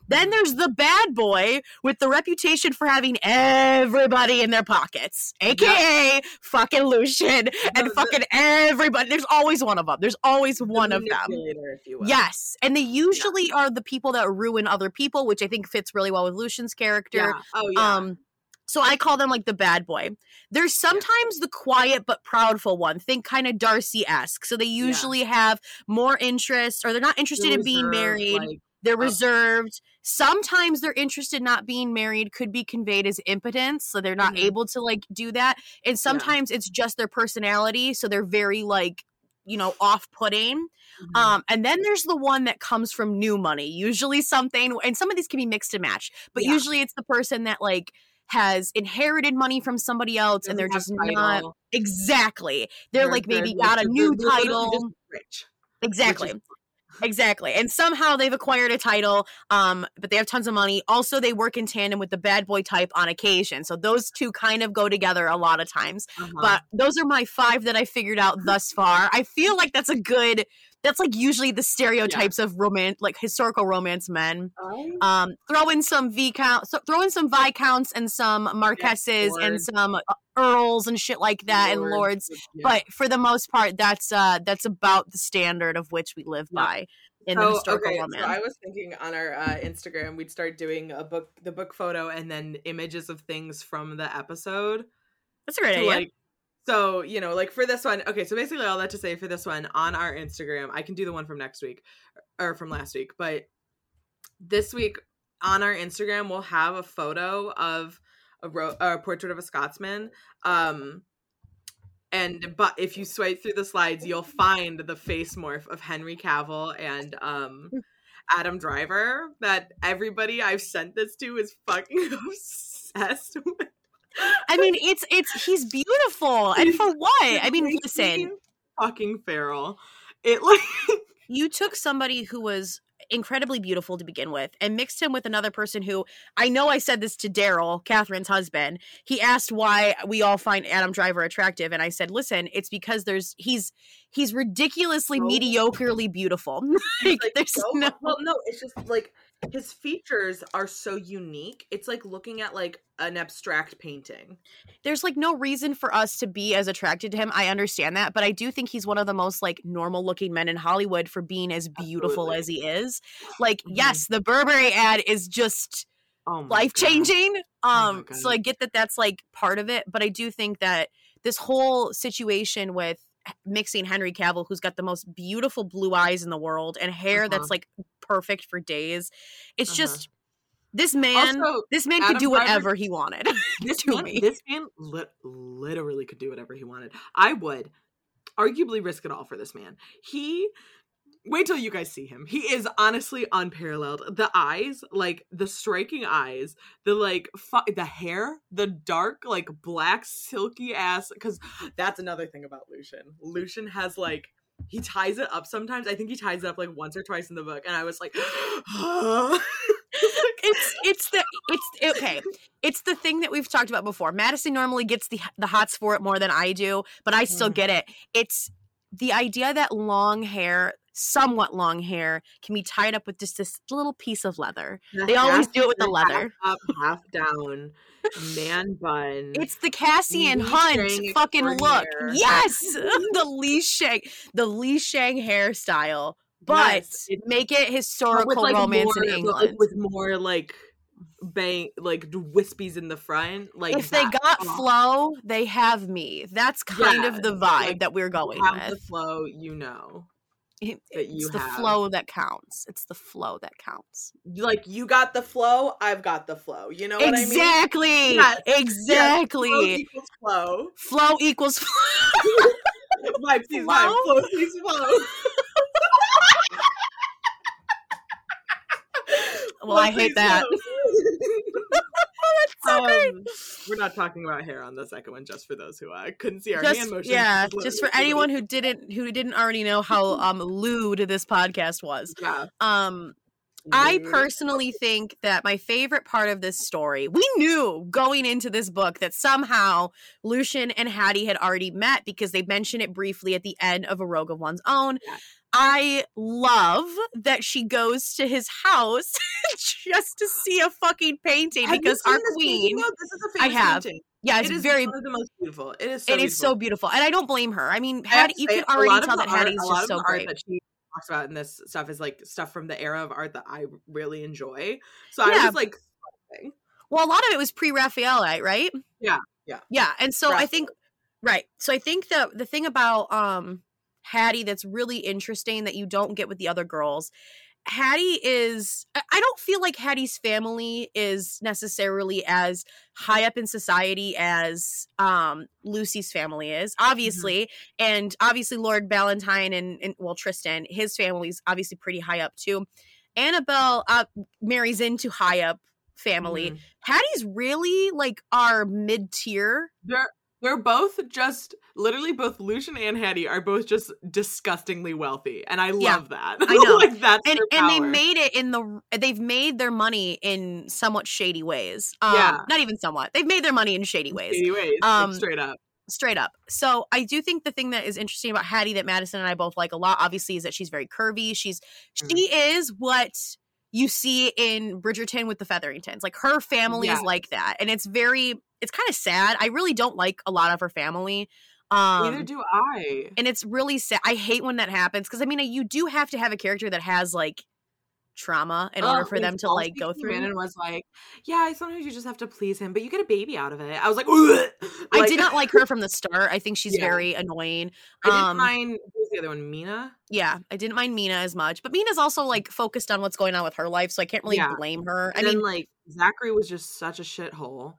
Then there's the bad boy with the reputation for having everybody in their pockets, aka yep. fucking Lucien and no, fucking the, everybody. There's always one of them. There's always one of them. If you will. Yes, and they usually yeah. are the people that ruin other people, which I think fits really well with Lucien's character. Yeah. Oh yeah. Um, So I call them like the bad boy. There's sometimes yeah. the quiet but proudful one. Think kind of Darcy-esque. So they usually yeah. have more interest, or they're not interested they're in being reserved, married. Like, they're uh, reserved. Sometimes their interest in not being married could be conveyed as impotence. So they're not mm-hmm. able to like do that. And sometimes yeah. it's just their personality. So they're very like, you know, off-putting. Mm-hmm. Um, and then there's the one that comes from new money. Usually something, and some of these can be mixed and matched. But yeah. usually it's the person that like, has inherited money from somebody else and they're just not exactly they're, they're like maybe they're, got a new they're, title they're rich. Exactly is- exactly and somehow they've acquired a title um but they have tons of money. Also they work in tandem with the bad boy type on occasion, so those two kind of go together a lot of times. Uh-huh. But those are my five that I figured out thus far. I feel like that's a good That's like usually the stereotypes yeah. of romance, like historical romance men. Oh. Um, throw in some Viscounts, so throw in some Viscounts and some Marquesses yeah, and some Earls and shit like that, Lord. and Lords. Yeah. But for the most part, that's uh, that's about the standard of which we live yeah. by in so, the historical okay, romance. So I was thinking on our uh, Instagram, we'd start doing a book, the book photo, and then images of things from the episode. That's a great idea. Like, So, you know, like for this one, okay, so basically all that to say for this one on our Instagram, I can do the one from next week or from last week, but this week on our Instagram, we'll have a photo of a, ro- a portrait of a Scotsman. Um, and, but if you swipe through the slides, you'll find the face morph of Henry Cavill and, um, Adam Driver that everybody I've sent this to is fucking obsessed with. I mean, it's it's he's beautiful, and for what? I mean, listen, fucking feral. It like you took somebody who was incredibly beautiful to begin with, and mixed him with another person who I know. I said this to Daryl, Catherine's husband. He asked why we all find Adam Driver attractive, and I said, "Listen, it's because there's he's he's ridiculously oh. mediocrely beautiful. like, like, there's so, no well, no, it's just like." His features are so unique. It's like looking at like an abstract painting. There's like no reason for us to be as attracted to him. I understand that, but I do think he's one of the most like normal looking men in Hollywood for being as beautiful Absolutely. as he is. Like, mm-hmm. yes, the Burberry ad is just oh life changing. Um, oh so I get that that's like part of it, but I do think that this whole situation with mixing Henry Cavill, who's got the most beautiful blue eyes in the world and hair uh-huh. that's like perfect for days. It's uh-huh. just this man. Also, this man Adam could do whatever Driver, he wanted. This man, me. this man li- literally could do whatever he wanted. I would arguably risk it all for this man. He. Wait till you guys see him. He is honestly unparalleled. The eyes, like the striking eyes, the like fu- the hair, the dark like black silky ass. Because that's another thing about Lucien. Lucien has like he ties it up sometimes. I think he ties it up like once or twice in the book, and I was like, it's it's the it's okay. It's the thing that we've talked about before. Madison normally gets the the hots for it more than I do, but I still mm. get it. It's the idea that long hair. Somewhat long hair can be tied up with just this little piece of leather. The they always do it with the leather. Half up, half down, man bun. It's the Cassian Hunt fucking look. Hair. Yes, the Li Shang, the Li Shang hairstyle, but yes, make it historical like romance more, in England with more like bang, like wispies in the front. Like if they got oh. flow, they have me. That's kind yeah, of the vibe like, that we're going have with. The flow, you know. It, it's the have. flow that counts. It's the flow that counts. Like you got the flow, I've got the flow. You know what exactly. I mean? Yes. Exactly. Yes. Flow equals flow. Flow equals flow. Vibe sees vibe. Flow sees flow. Well, flow I hate that. That's so um, great. We're not talking about hair on the second one, just for those who uh, couldn't see our just, hand motion. Yeah, just for anyone who didn't who didn't already know how um lewd this podcast was. Yeah. Um, I personally think that my favorite part of this story, we knew going into this book that somehow Lucien and Hattie had already met because they mention it briefly at the end of A Rogue of One's Own. Yeah. I love that she goes to his house just to see a fucking painting Have because you our seen this queen. painting, though? This is a I famous have. painting. Yeah, it's It is very. one of the most beautiful. It is so It beautiful. is so beautiful, and I don't blame her. I mean, I have Hattie, to you say, can a already lot of tell the that art- Hattie's a lot just of so the art great. that she talks about in this stuff is like stuff from the era of art that I really enjoy. So I Yeah. was like, thriving. Well, a lot of it was pre-Raphaelite, right? Yeah, yeah. Yeah, and so I Raphaelite. think, right. So I think the the thing about um Hattie that's really interesting that you don't get with the other girls, Hattie is, I I don't feel like Hattie's family is necessarily as high up in society as um Lucy's family is, obviously. And obviously Lord Valentine and, and well, Tristan, his family's obviously pretty high up too. Annabelle uh, marries into high up family. Mhm. Hattie's really like our mid-tier. They're they're both just literally both Lucian and Hattie are both just disgustingly wealthy, and I Yeah, love that. I know. like that's And their and they power. made it in the they've made their money in somewhat shady ways. Um Yeah. not even somewhat. They've made their money in shady ways. Shady ways, Um, like, straight up. Straight up. So I do think the thing that is interesting about Hattie that Madison and I both like a lot, obviously, is that she's very curvy. She's Mm. she is what you see in Bridgerton with the Featheringtons. Like her family is Yeah. like that. And it's very it's kind of sad. I really don't like a lot of her family. Um Neither do I. and it's really sad. I hate when that happens because I mean you do have to have a character that has like trauma in order Oh, for when them to Falsey like go came in through. and was like, yeah, sometimes you just have to please him, but you get a baby out of it. I was like, Ugh! I Like, did not like her from the start. I think she's Yeah. very annoying. I didn't Um mind. Who was the other one? Mina. Yeah, I didn't mind Mina as much, but Mina's also like focused on what's going on with her life, so I can't really Yeah. blame her. I And mean, then like Zachary was just such a shithole.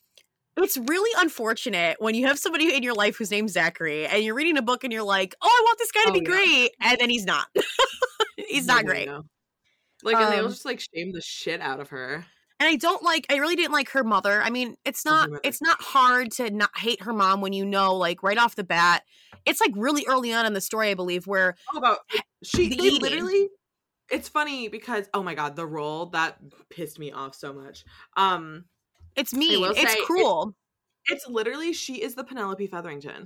it's really unfortunate when you have somebody in your life whose name's Zachary and you're reading a book and you're like, "Oh, I want this guy to Oh, be yeah. great," and then he's not. He's not No, great. no, no. Like, and they'll Um, just like shame the shit out of her. And I don't like. I really didn't like her mother. I mean, it's Oh, her not. mother. It's not hard to not hate her mom when you know, like right off the bat. It's like really early on in the story, I believe, where Oh, about she. the They eating. literally. It's funny because oh my god, the role that pissed me off so much. Um, it's mean. will It's say it- cruel. it's literally she is the Penelope Featherington.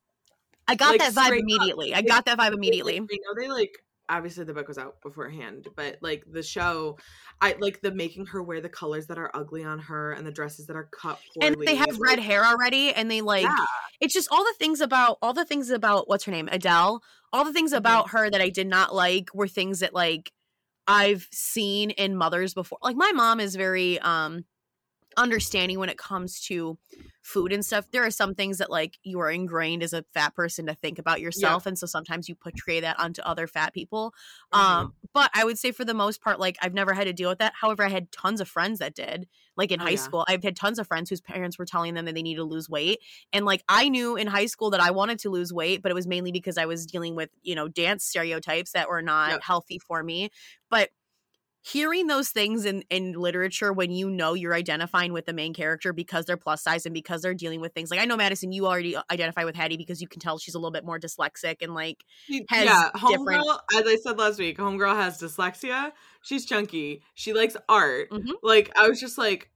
I got like, that vibe straight up. immediately. I Like, got that vibe They, immediately. like, they know they like obviously the book was out beforehand, but like the show, I like the making her wear the colors that are ugly on her and the dresses that are cut poorly. And they have red like, hair already, and they like. Yeah. It's just all the things about all the things about what's her name, Adele. All the things Mhm. about her that I did not like were things that like I've seen in mothers before. Like my mom is very um understanding when it comes to food and stuff. There are some things that like you are ingrained as a fat person to think about yourself, and so sometimes you portray that onto other fat people. Mhm. Um but I would say for the most part, like I've never had to deal with that. However, I had tons of friends that did. Like in Oh, high yeah. school, I've had tons of friends whose parents were telling them that they needed to lose weight, and like I knew in high school that I wanted to lose weight, but it was mainly because I was dealing with, you know, dance stereotypes that were not Yep. healthy for me. But hearing those things in, in literature when you know you're identifying with the main character because they're plus size and because they're dealing with things like I know Madison, you already identify with Hattie because you can tell she's a little bit more dyslexic and like She- has yeah, different- Homegirl, as I said last week, Homegirl has dyslexia. She's chunky. She likes art. Mhm. Like, I was just like,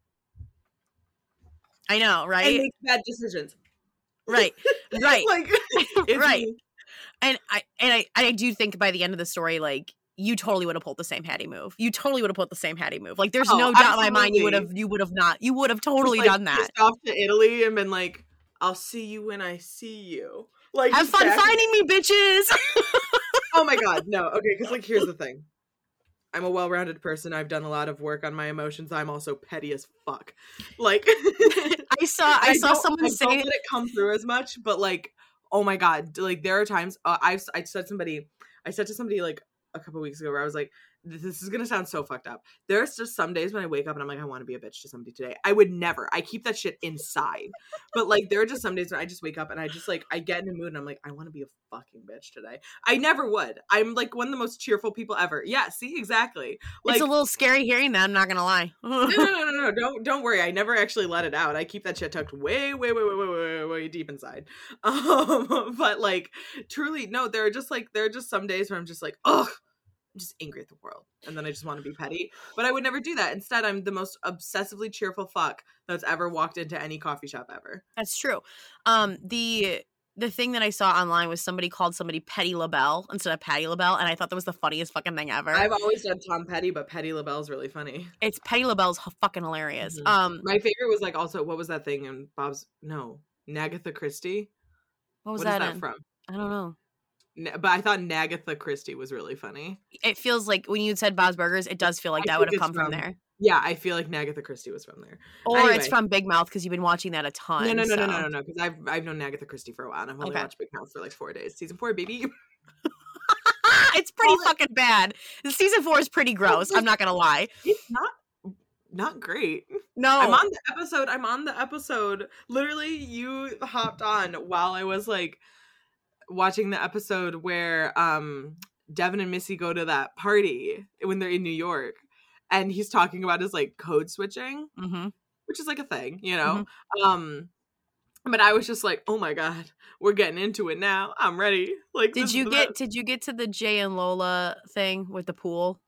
I know, and right? makes bad decisions. Right. Right. like, it's Right. me. And I and I I do think by the end of the story, like you totally would have pulled the same Hattie move. You totally would have pulled the same Hattie move. Like there's Oh, no doubt in my mind you would absolutely. have you would have not you would have totally Just, like, done that. pissed off to Italy and been like, I'll see you when I see you. Like, Have just fun back- finding me, bitches. Oh my god, no. Okay, because like here's the thing. I'm a well-rounded person. I've done a lot of work on my emotions. I'm also petty as fuck. Like I saw I, saw don't- someone I say don't let it come through as much, but like, oh my god, like there are times uh, I've I said somebody, I said to somebody like a couple weeks ago where I was like, this is gonna sound so fucked up. There's just some days when I wake up and I'm like, I want to be a bitch to somebody today. I would never. I keep that shit inside. But like, there are just some days when I just wake up and I just like, I get in a mood and I'm like, I want to be a fucking bitch today. I never would. I'm like one of the most cheerful people ever. Yeah, see, exactly. Like, it's a little scary hearing that, I'm not gonna lie. no, no, no, no, no, don't don't worry. I never actually let it out. I keep that shit tucked way, way, way, way, way, way, way deep inside. Um, but like, truly, no. There are just like there are just some days where I'm just like, ugh, I'm just angry at the world, and then I just want to be petty. But I would never do that. Instead, I'm the most obsessively cheerful fuck that's ever walked into any coffee shop ever. That's true. Um, the the thing that I saw online was somebody called somebody Petty LaBelle instead of Patty LaBelle, and I thought that was the funniest fucking thing ever. I've always done Tom Petty, but Petty LaBelle's really funny. It's Petty LaBelle's h- fucking hilarious. Mm-hmm. Um, my favorite was like also what was that thing in Bob's? No, Nagatha Christie. what was What that, is that in? from? I don't know. Na- But I thought Nagatha Christie was really funny. It feels like when you said Bob's Burgers, it does feel like I that would think have it's come from from- there. Yeah, I feel like Nagatha Christie was from there. Or Anyway. it's from Big Mouth because you've been watching that a ton. No, no, no, so. no, no, no, no. Because I've I've known Nagatha Christie for a while, and I've only Okay. watched Big Mouth for like four days. Season four, baby. It's pretty All it- fucking bad. Season four is pretty gross. I'm not gonna lie. It's not not great. No, I'm on the episode. I'm on the episode. Literally, you hopped on while I was like watching the episode where um Devin and Missy go to that party when they're in New York, and he's talking about his like code switching, hmm which is like a thing, you know. Um, but I was just like, oh my god, we're getting into it now. I'm ready. Like, Did this you is get? the- Did you get to the Jay and Lola thing with the pool?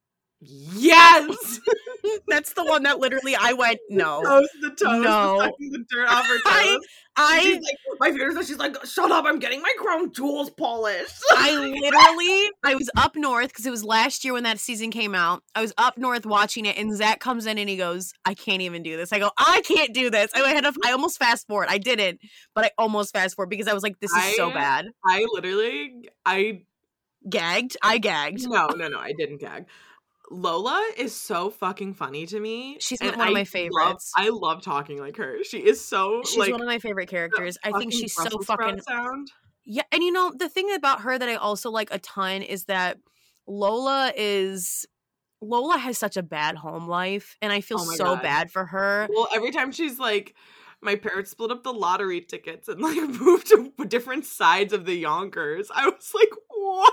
Yes. That's the one that literally I went no. Toast the toast. No. the, sucking the dirt off her I toes. I she's like, my favorite is that she's like, shut up, I'm getting my crown jewels polished. I literally, I was up north because it was last year when that season came out. I was up north watching it, and Zach comes in and he goes, "I can't even do this." I go, "I can't do this." I had to, I almost fast forward. I didn't, but I almost fast forward because I was like, "This is so I- bad." I literally, I, Gagged. I gagged. no, no, no, I didn't gag. Lola is so fucking funny to me. She's and one of I my love- favorites. I love talking like her. She is so, She's like, one of my favorite characters. I think fucking she's so Brussels sprout fucking sound. yeah. And you know the thing about her that I also like a ton is that Lola is. Lola has such a bad home life, and I feel Oh my so God. bad for her. Well, every time she's like, my parents split up the lottery tickets and like moved to different sides of the Yonkers. I was like, what?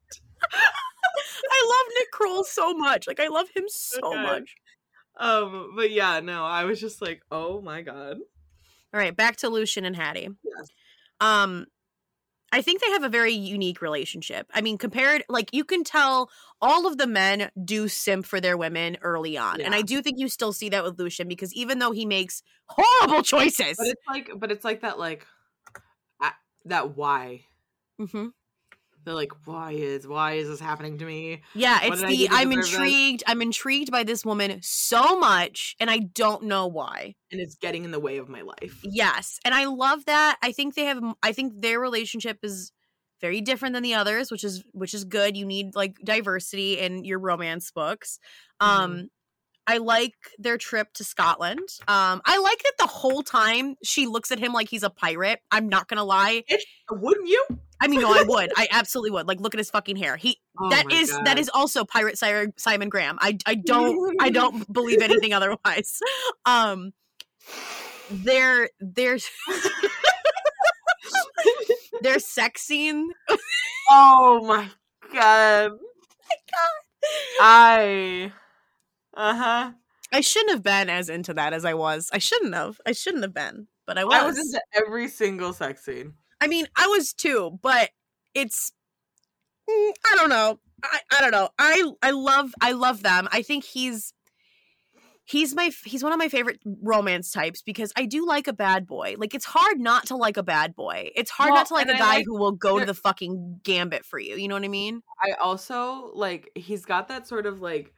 I love Nick Kroll so much. Like I love him so Okay. much. Um, but yeah, no, I was just like, oh my god. All right, back to Lucian and Hattie. Yes. Um, I think they have a very unique relationship. I mean, compared, like you can tell all of the men do simp for their women early on, and Yeah. I do think you still see that with Lucian because even though he makes horrible choices, But it's like, but it's like that, like a- that why. hmm They're like, why is why is this happening to me? yeah, What it's did I the do to I'm deserve this? intrigued. I'm intrigued by this woman so much, and I don't know why. And it's getting in the way of my life. Yes, and I love that. I think they have. I think their relationship is very different than the others, which is which is good. You need like diversity in your romance books. Um, Mhm. I like their trip to Scotland. Um, I like that the whole time she looks at him like he's a pirate. I'm not gonna lie. Wouldn't you? I mean, no, I would. I absolutely would. Like, look at his fucking hair. He Oh that my is that God. is also Pirate Sire, Simon Graham. I I don't I don't believe anything otherwise. Um, their their their sex scene. Oh my god. I. Uh huh. I shouldn't have been as into that as I was. I shouldn't have. I shouldn't have been, but I was. I was into every single sex scene. I mean, I was too, but it's. mm, I don't know. I, I don't know. I I love I love them. I think he's he's my he's one of my favorite romance types because I do like a bad boy. Like it's hard not to like a bad boy. It's hard Well, not to like a and I guy like- who will go to there- the fucking gambit for you. You know what I mean? I also like he's got that sort of like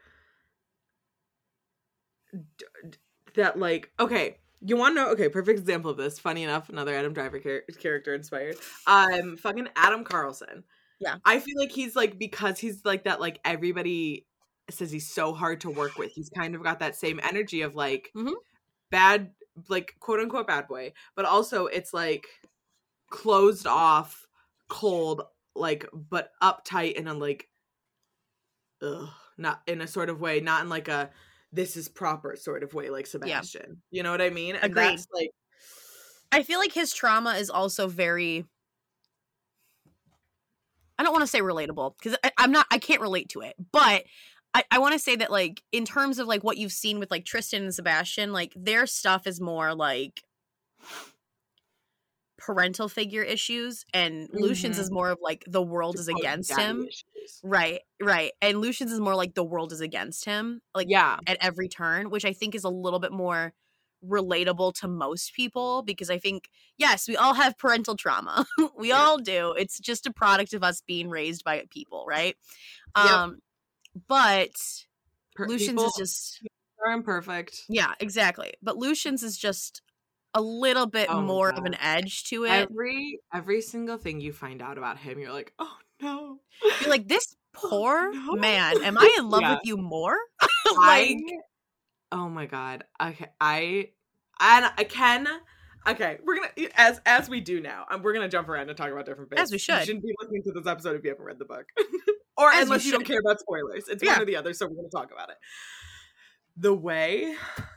d- d- that like okay, you want to know? Okay, perfect example of this. Funny enough, another Adam Driver char- character inspired. Um, fucking Adam Carlson. Yeah. I feel like he's like because he's like that. Like everybody says he's so hard to work with. He's kind of got that same energy of like Mhm. bad, like quote unquote bad boy, but also it's like closed off, cold, like but uptight in a like, ugh, not in a sort of way, not in like a this is proper sort of way, like Sebastian. You know what I mean? And Agreed. that's like I feel like his trauma is also very. I don't want to say relatable because I'm not. I can't relate to it, but I, I want to say that like in terms of like what you've seen with like Tristan and Sebastian, like their stuff is more like parental figure issues, and Lucian's Mhm. is more of like the world is just against daddy him. issues. Right, right, and Lucian's is more like the world is against him, like Yeah. at every turn, which I think is a little bit more relatable to most people because I think, yes, we all have parental trauma. we yeah. all do. It's just a product of us being raised by people, right? Yep. Um, but per- Lucian's is just are imperfect. Yeah, exactly. But Lucian's is just a little bit oh more of an edge to it. Every every single thing you find out about him, you're like, oh no. You're like, this poor oh, no. man. Am I in love yeah. with you more? like, I, oh my god. Okay, I and I can. Okay, we're gonna as as we do now. Um, we're gonna jump around and talk about different bits. As we should. You shouldn't be listening to this episode if you haven't read the book, or as unless you, you don't care about spoilers. It's yeah. one or the other, so we're gonna talk about it. The way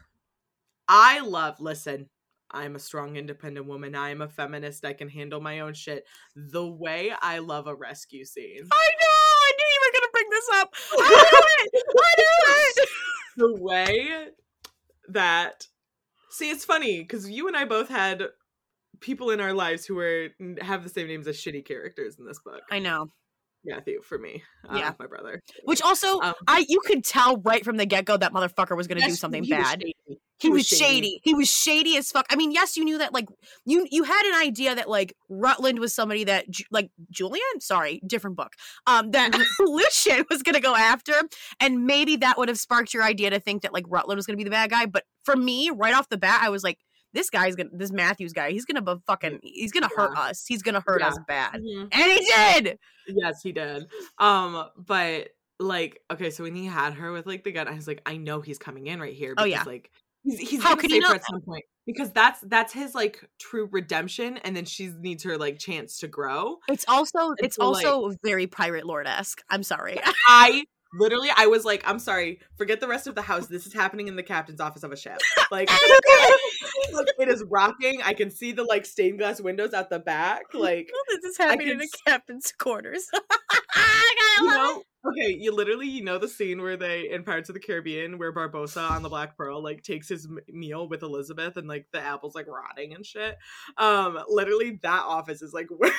I love. Listen. I'm a strong, independent woman. I am a feminist. I can handle my own shit. The way I love a rescue scene. I know! I knew you were going to bring this up. I knew it! I knew it! The way that... See, it's funny, because you and I both had people in our lives who were have the same names as shitty characters in this book. I know. Matthew, for me. Uh, yeah. My brother. Which also, um, I you could tell right from the get-go that motherfucker was going to do something he bad. Was he, he was, was shady. shady. He was shady as fuck. I mean, yes, you knew that, like, you you had an idea that, like, Rutland was somebody that, like, Julian? Sorry, different book. Um, that Lucian was going to go after, and maybe that would have sparked your idea to think that, like, Rutland was going to be the bad guy. But for me, right off the bat, I was like, this guy's gonna, this Matthews guy, he's gonna be fucking, he's gonna yeah. hurt us. He's gonna hurt yeah. us bad. Mm-hmm. And he did! Yes, he did. Um, but, like, okay, so when he had her with, like, the gun, I was like, I know he's coming in right here. Because, oh, yeah. like, he's, he's How gonna could save he her not? at some point. Because that's, that's his, like, true redemption, and then she needs her, like, chance to grow. It's also, and it's so, also like, very Pirate Lord-esque. I'm sorry. I... Literally, I was like, I'm sorry, forget the rest of the house. This is happening in the captain's office of a ship. Like, like it is rocking. I can see the, like, stained glass windows out the back. Like, well, this is happening in the captain's quarters. You know, okay, you literally, you know the scene where they, in Pirates of the Caribbean, where Barbossa on the Black Pearl, like, takes his m- meal with Elizabeth and, like, the apple's, like, rotting and shit. Um, literally, that office is, like, where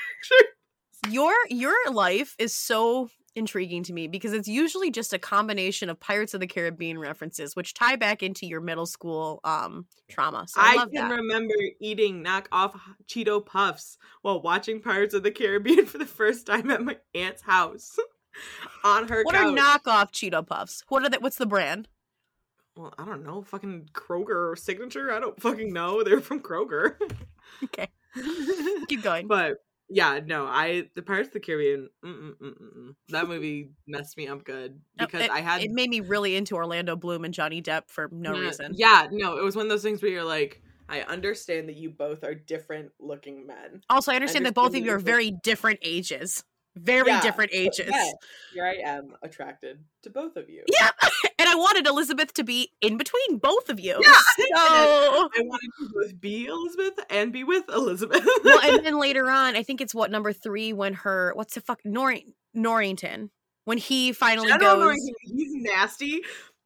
your your life is so intriguing to me because it's usually just a combination of Pirates of the Caribbean references, which tie back into your middle school um trauma. So I, I love can that. remember eating knockoff Cheeto Puffs while watching Pirates of the Caribbean for the first time at my aunt's house on her what couch. What are knockoff Cheeto Puffs? What are that? What's the brand? Well, I don't know. Fucking Kroger signature? I don't fucking know. They're from Kroger. Okay. Keep going. But yeah, no, I the Pirates of the Caribbean. Mm, mm, mm, mm. That movie messed me up good because it, I had it made me really into Orlando Bloom and Johnny Depp for no yeah, reason. Yeah, no, it was one of those things where you're like, I understand that you both are different looking men. Also, I understand, I understand that both of you are very different ages. Very yeah, different ages. Yeah, here I am attracted to both of you. Yeah, and I wanted Elizabeth to be in between both of you. Yeah, so I wanted to both be Elizabeth and be with Elizabeth. Well, and then later on, I think it's what number three when her what's the fuck Nor- Norrington when he finally General goes. Norrington, he's nasty.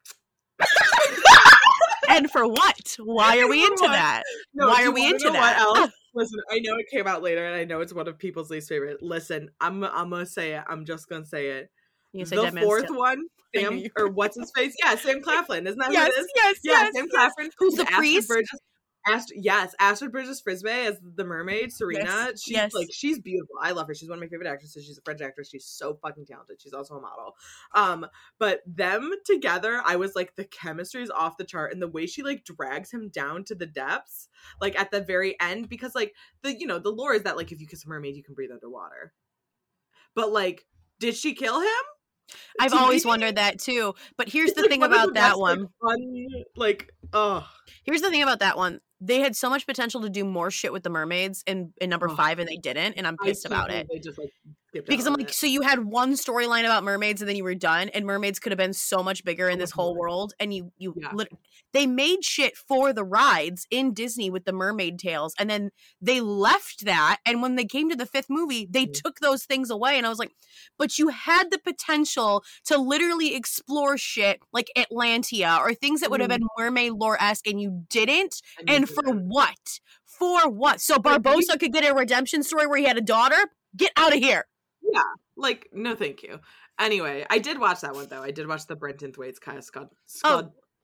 And for what? Why are we into what? that? No, Why are we into that? What else? Listen, I know it came out later, and I know it's one of people's least favorite. Listen, I'm I'm gonna say it. I'm just gonna say it. You say the fourth one, Sam or what's his face? Yeah, Sam Claflin. Isn't that yes, who it is? Yes, yeah, yes, Sam yes. Claflin. Who's the Astrid priest? Burgess, Ast- yes, Astrid Burgess Frisbee as the mermaid, Serena. Yes, she's yes. like she's beautiful. I love her. She's one of my favorite actresses. She's a French actress. She's so fucking talented. She's also a model. Um, but them together, I was like, the chemistry is off the chart, and the way she like drags him down to the depths, like at the very end, because like the you know the lore is that like if you kiss a mermaid, you can breathe underwater. But like, did she kill him? I've Did always he? wondered that too. But here's It's the like thing one of about the that best, one. Like, fun, like, oh. Here's the thing about that one. They had so much potential to do more shit with the mermaids in, in number Oh. five, and they didn't, and I'm pissed I about can't it. believe They just like skipped Because out I'm on like, it. so you had one storyline about mermaids, and then you were done, and mermaids could have been so much bigger in So this much whole more. world, and you you Yeah. lit- they made shit for the rides in Disney with the mermaid tales, and then they left that, and when they came to the fifth movie, they Mhm. took took those things away, and I was like, but you had the potential to literally explore shit like Atlantia or things that would have Mhm. been mermaid lore-esque, and you didn't. And you And for didn't. what? For what? So But Barbossa we- could get a redemption story where he had a daughter? Get out of here. Yeah, like no, thank you. Anyway, I did watch that one though. I did watch the Brenton Thwaites Kyle Scott. Scott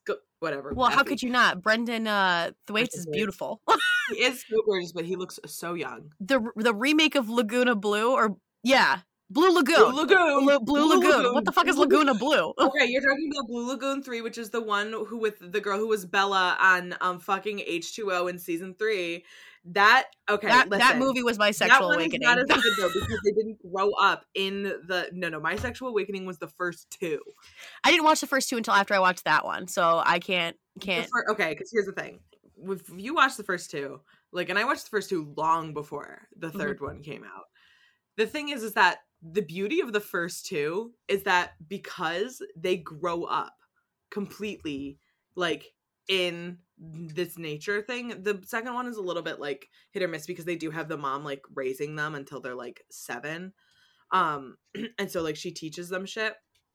Go, whatever. Well, how Effie. could you not? Brendan uh, Thwaites is beautiful. He is so gorgeous, but he looks so young. The the remake of Laguna Blue, or yeah, Blue Lagoon. Blue Lagoon. Blue, Blue, Blue Lagoon. Lagoon. What the fuck is Laguna Blue? Okay, you're talking about Blue Lagoon three, which is the one who with the girl who was Bella on um fucking H two O in season three. That okay, that, listen, that movie was my sexual that one awakening. Is not as good though because they didn't grow up in the no no. My sexual awakening was the first two. I didn't watch the first two until after I watched that one, so I can't can't. Fir- okay, because here's the thing: if you watch the first two, like, and I watched the first two long before the third mm-hmm. one came out. The thing is, is that the beauty of the first two is that because they grow up completely, like in this nature thing, the second one is a little bit like hit or miss because they do have the mom like raising them until they're like seven, um and so like she teaches them shit,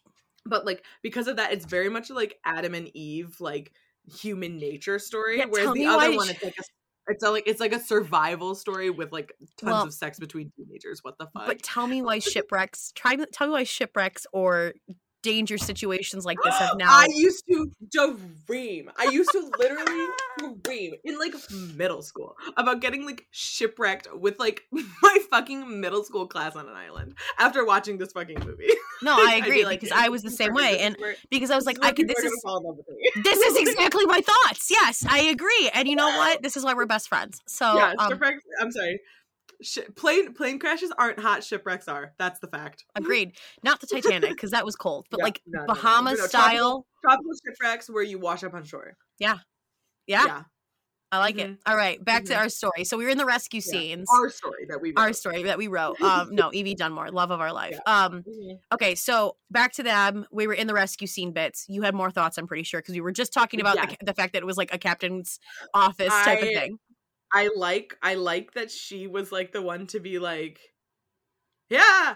but like because of that it's very much like Adam and Eve, like human nature story. Yeah, whereas the other one it's like a, it's a, like it's like a survival story with like tons well, of sex between teenagers. What the fuck? But tell me why shipwrecks try tell me why shipwrecks or danger situations like this have now. I used to dream. I used to literally dream in like middle school about getting like shipwrecked with like my fucking middle school class on an island after watching this fucking movie. No, I agree like, because I was the same way, and where, because I was like, I could. This is this is exactly my thoughts. Yes, I agree, and you know what? This is why we're best friends. So yeah, um, shipwrecks. I'm sorry. Sh- plane plane crashes aren't hot, shipwrecks are. That's the fact. Agreed. Not the Titanic because that was cold, but yeah, like no, Bahama no, no. No, style tropical, tropical shipwrecks where you wash up on shore. Yeah, yeah, yeah. I like mm-hmm. it. All right, back mm-hmm. to our story. So we were in the rescue yeah. scenes. Our story that we wrote. Our story that we wrote. Um, no, Evie Dunmore, love of our life. Yeah. Um, mm-hmm. Okay, so back to them. We were in the rescue scene bits. You had more thoughts, I'm pretty sure, because we were just talking about yeah. the, the fact that it was like a captain's office type I, of thing. I like I like that she was like the one to be like, yeah,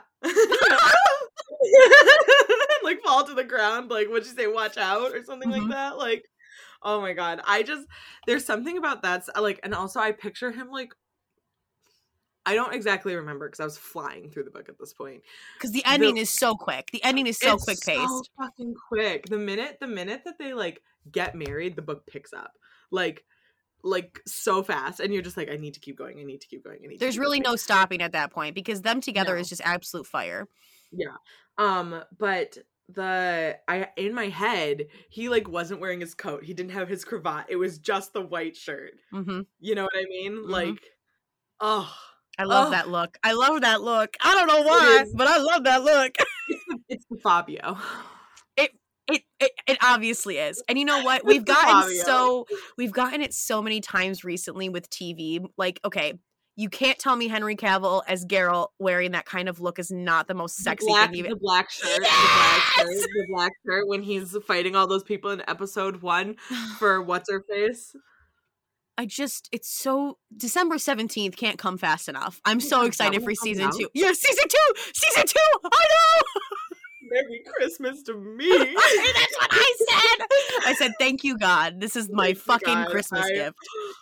like fall to the ground, like what'd you say, watch out or something mm-hmm. like that. Like, oh my god, I just there's something about that like, and also I picture him like, I don't exactly remember because I was flying through the book at this point. Because the ending the, is so quick. The ending is so it's quick paced. So fucking quick. The minute the minute that they like get married, the book picks up. Like. Like so fast, and you're just like, I need to keep going. I need to keep going. I need. There's to keep really going. no stopping at that point because them together no. is just absolute fire. Yeah. Um. But the I in my head, he like wasn't wearing his coat. He didn't have his cravat. It was just the white shirt. Mm-hmm. You know what I mean? Mm-hmm. Like, oh, I love oh. that look. I love that look. I don't know why, but I love that look. It's the, it's the Fabio. It. It, it it obviously is. And you know what? We've gotten so we've gotten it so many times recently with T V. Like, okay, you can't tell me Henry Cavill as Geralt wearing that kind of look is not the most sexy the black, thing. Even the black shirt, yes! the black shirt, the black shirt when he's fighting all those people in episode one for what's her face. I just, it's so December seventeenth can't come fast enough. I'm so excited for season two. Yeah, season two, season two. I know. Merry Christmas to me. That's what I said. I said, thank you, God. This is my thank fucking God. Christmas I... gift.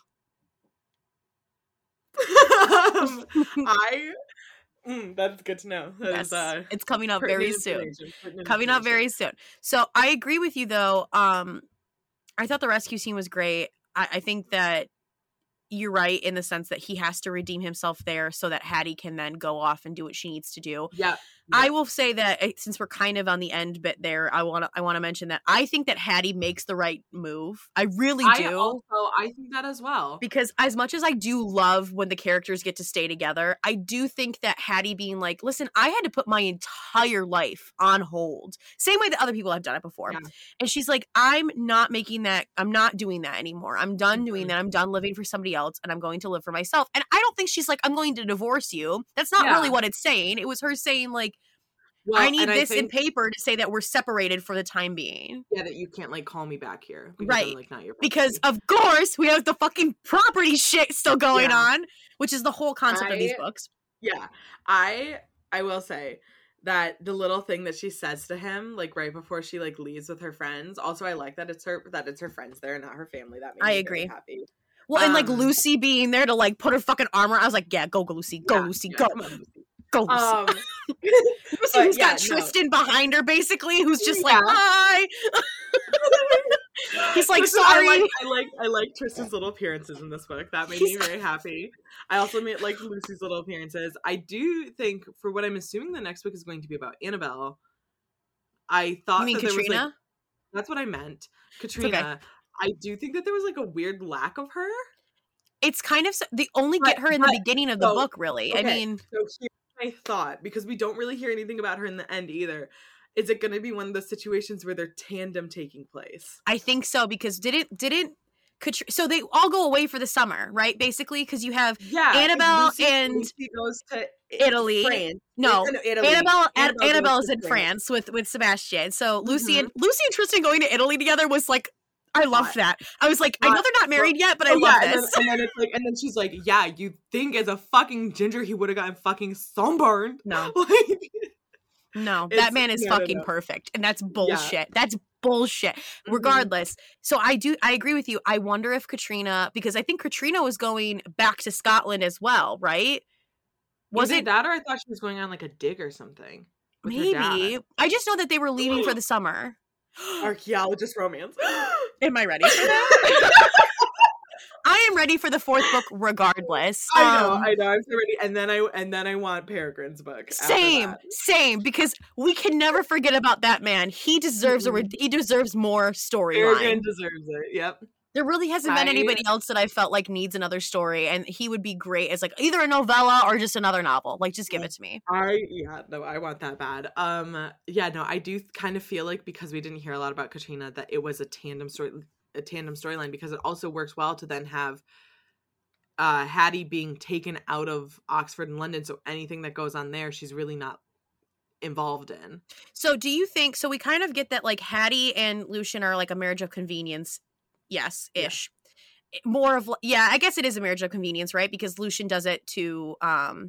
um, I, mm, that's good to know. That yes. is, uh, it's coming up very soon. Coming up very soon. So I agree with you, though. Um, I thought the rescue scene was great. I, I think that you're right in the sense that he has to redeem himself there so that Hattie can then go off and do what she needs to do. Yeah. Yeah. I will say that since we're kind of on the end bit there, I want to I want to mention that I think that Hattie makes the right move. I really do. I also I think that as well. Because as much as I do love when the characters get to stay together, I do think that Hattie being like, listen, I had to put my entire life on hold. Same way that other people have done it before. Yeah. And she's like, I'm not making that, I'm not doing that anymore. I'm done mm-hmm. doing that. I'm done living for somebody else and I'm going to live for myself. And I don't think she's like, I'm going to divorce you. That's not yeah. really what it's saying. It was her saying like, Well, I need this I think, in paper to say that we're separated for the time being. Yeah, that you can't, like, call me back here. Right. I'm, like, not your because, of course, we have the fucking property shit still going yeah. on, which is the whole concept I, of these books. Yeah. I I will say that the little thing that she says to him, like, right before she, like, leaves with her friends, also I like that it's her that it's her friends there and not her family. That makes I me agree. very happy. Well, um, and, like, Lucy being there to, like, put her fucking armor, I was like, yeah, go, go Lucy, go, yeah, Lucy, yeah, go. Come on, Lucy. Go, Um, Lucy, who's yeah, got Tristan no. behind her, basically, who's just yeah. like, hi. He's like, Listen, sorry. I like, I like I like Tristan's little appearances in this book. That made me very happy. I also made like Lucy's little appearances. I do think, for what I'm assuming the next book is going to be about Annabelle, I thought You mean that there Katrina? was like, that's what I meant. Katrina. okay. I do think that there was like a weird lack of her. It's kind of they only But- get her in but- the beginning of the so, book, really. I okay. mean, So here's my thought, because we don't really hear anything about her in the end either. Is it going to be one of those situations where they're tandem taking place? I think so because didn't didn't Katri- so they all go away for the summer, right? Basically, because you have Yeah, Annabelle Lucy, and Lucy goes to Italy. France. No, Uh, Italy. Annabelle An- Annabelle goes Annabelle's to in France with with Sebastian. So Lucy Mhm. and Lucy and Tristan going to Italy together was like, I love Hot. that. I was like, I know Hot. they're not married yet, but I Oh, love yeah, and this. then, and then it's like, and then she's like, "Yeah, you think as a fucking ginger he would have gotten fucking sunburned?" No, Like, no, It's- that man is no, no, fucking no. perfect, and that's bullshit. That's bullshit. mhm. Regardless, so I do, I agree with you. I wonder if Katrina, because I think Katrina was going back to Scotland as well, right? Was Either it that, or I thought she was going on like a dig or something? with her dad. maybe? I just know that they were leaving for the summer. Archaeologist romance. Am I ready for that? I am ready for the fourth book regardless. I know, Um, I know. I'm so ready. And then I and then I want Peregrine's book. after Same, that. same, because we can never forget about that man. He deserves a re- he deserves more Peregrine storyline. deserves it. Yep. There really hasn't been I- anybody else that I felt like needs another story, and he would be great as like either a novella or just another novel. Like, just give it to me. I yeah no I want that bad. Um yeah no I do kind of feel like, because we didn't hear a lot about Katrina, that it was a tandem story a tandem storyline, because it also works well to then have uh Hattie being taken out of Oxford and London, so anything that goes on there she's really not involved in. So, do you think? So, we kind of get that like Hattie and Lucian are like a marriage of convenience, yes, ish. More of yeah, I guess it is a marriage of convenience, right? Because Lucian does it to um.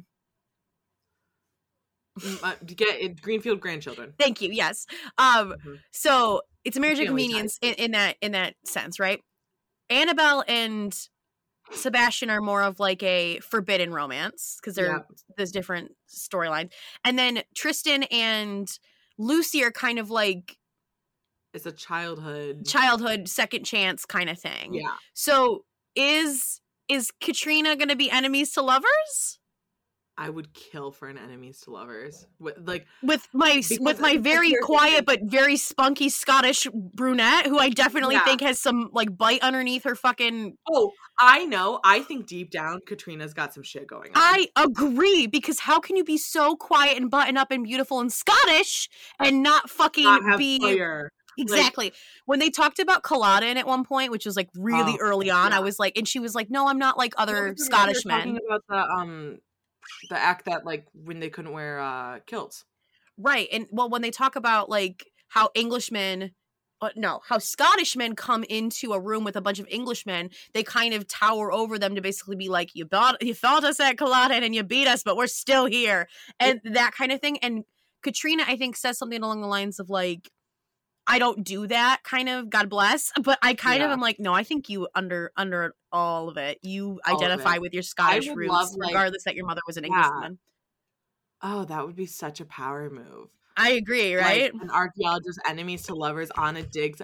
Mm, uh, to get it, Greenfield grandchildren. Thank you. Yes. Um. Mhm. So it's a marriage of Family convenience in, in that in that sense, right? Annabelle and Sebastian are more of like a forbidden romance because they're Yeah. there's different storylines, and then Tristan and Lucy are kind of like It's a childhood. childhood second chance kind of thing. Yeah. So is is Katrina going to be enemies to lovers? I would kill for an enemies to lovers. With, like With my Because with my it's- very here's the quiet thing. but very spunky Scottish brunette who I definitely Yeah. think has some like bite underneath her fucking. oh, I know. I think deep down Katrina's got some shit going on. I agree, because how can you be so quiet and button up and beautiful and Scottish and not fucking not have be fire. exactly when they talked about Culloden at one point, which was like really Oh, early on. I yeah. was like, and she was like, "No, I'm not like What other was the- Scottish we were men." talking about the um the act that like when they couldn't wear uh kilts. Right. And well, when they talk about like how Englishmen, uh, no, how Scottish men come into a room with a bunch of Englishmen, they kind of tower over them to basically be like, you bought, you fought us at Culloden and you beat us, but we're still here. And that kind of thing. And Katrina, I think, says something along the lines of like, I don't do that kind of, God bless. But I kind of Yeah. am like, no, I think you under, under all of it, you All of identify it. with your Scottish would roots, love, like- regardless that your mother was an Yeah. Englishman. Oh, that would be such a power move. I agree, right? Like, an archaeologist enemies to lovers on a dig.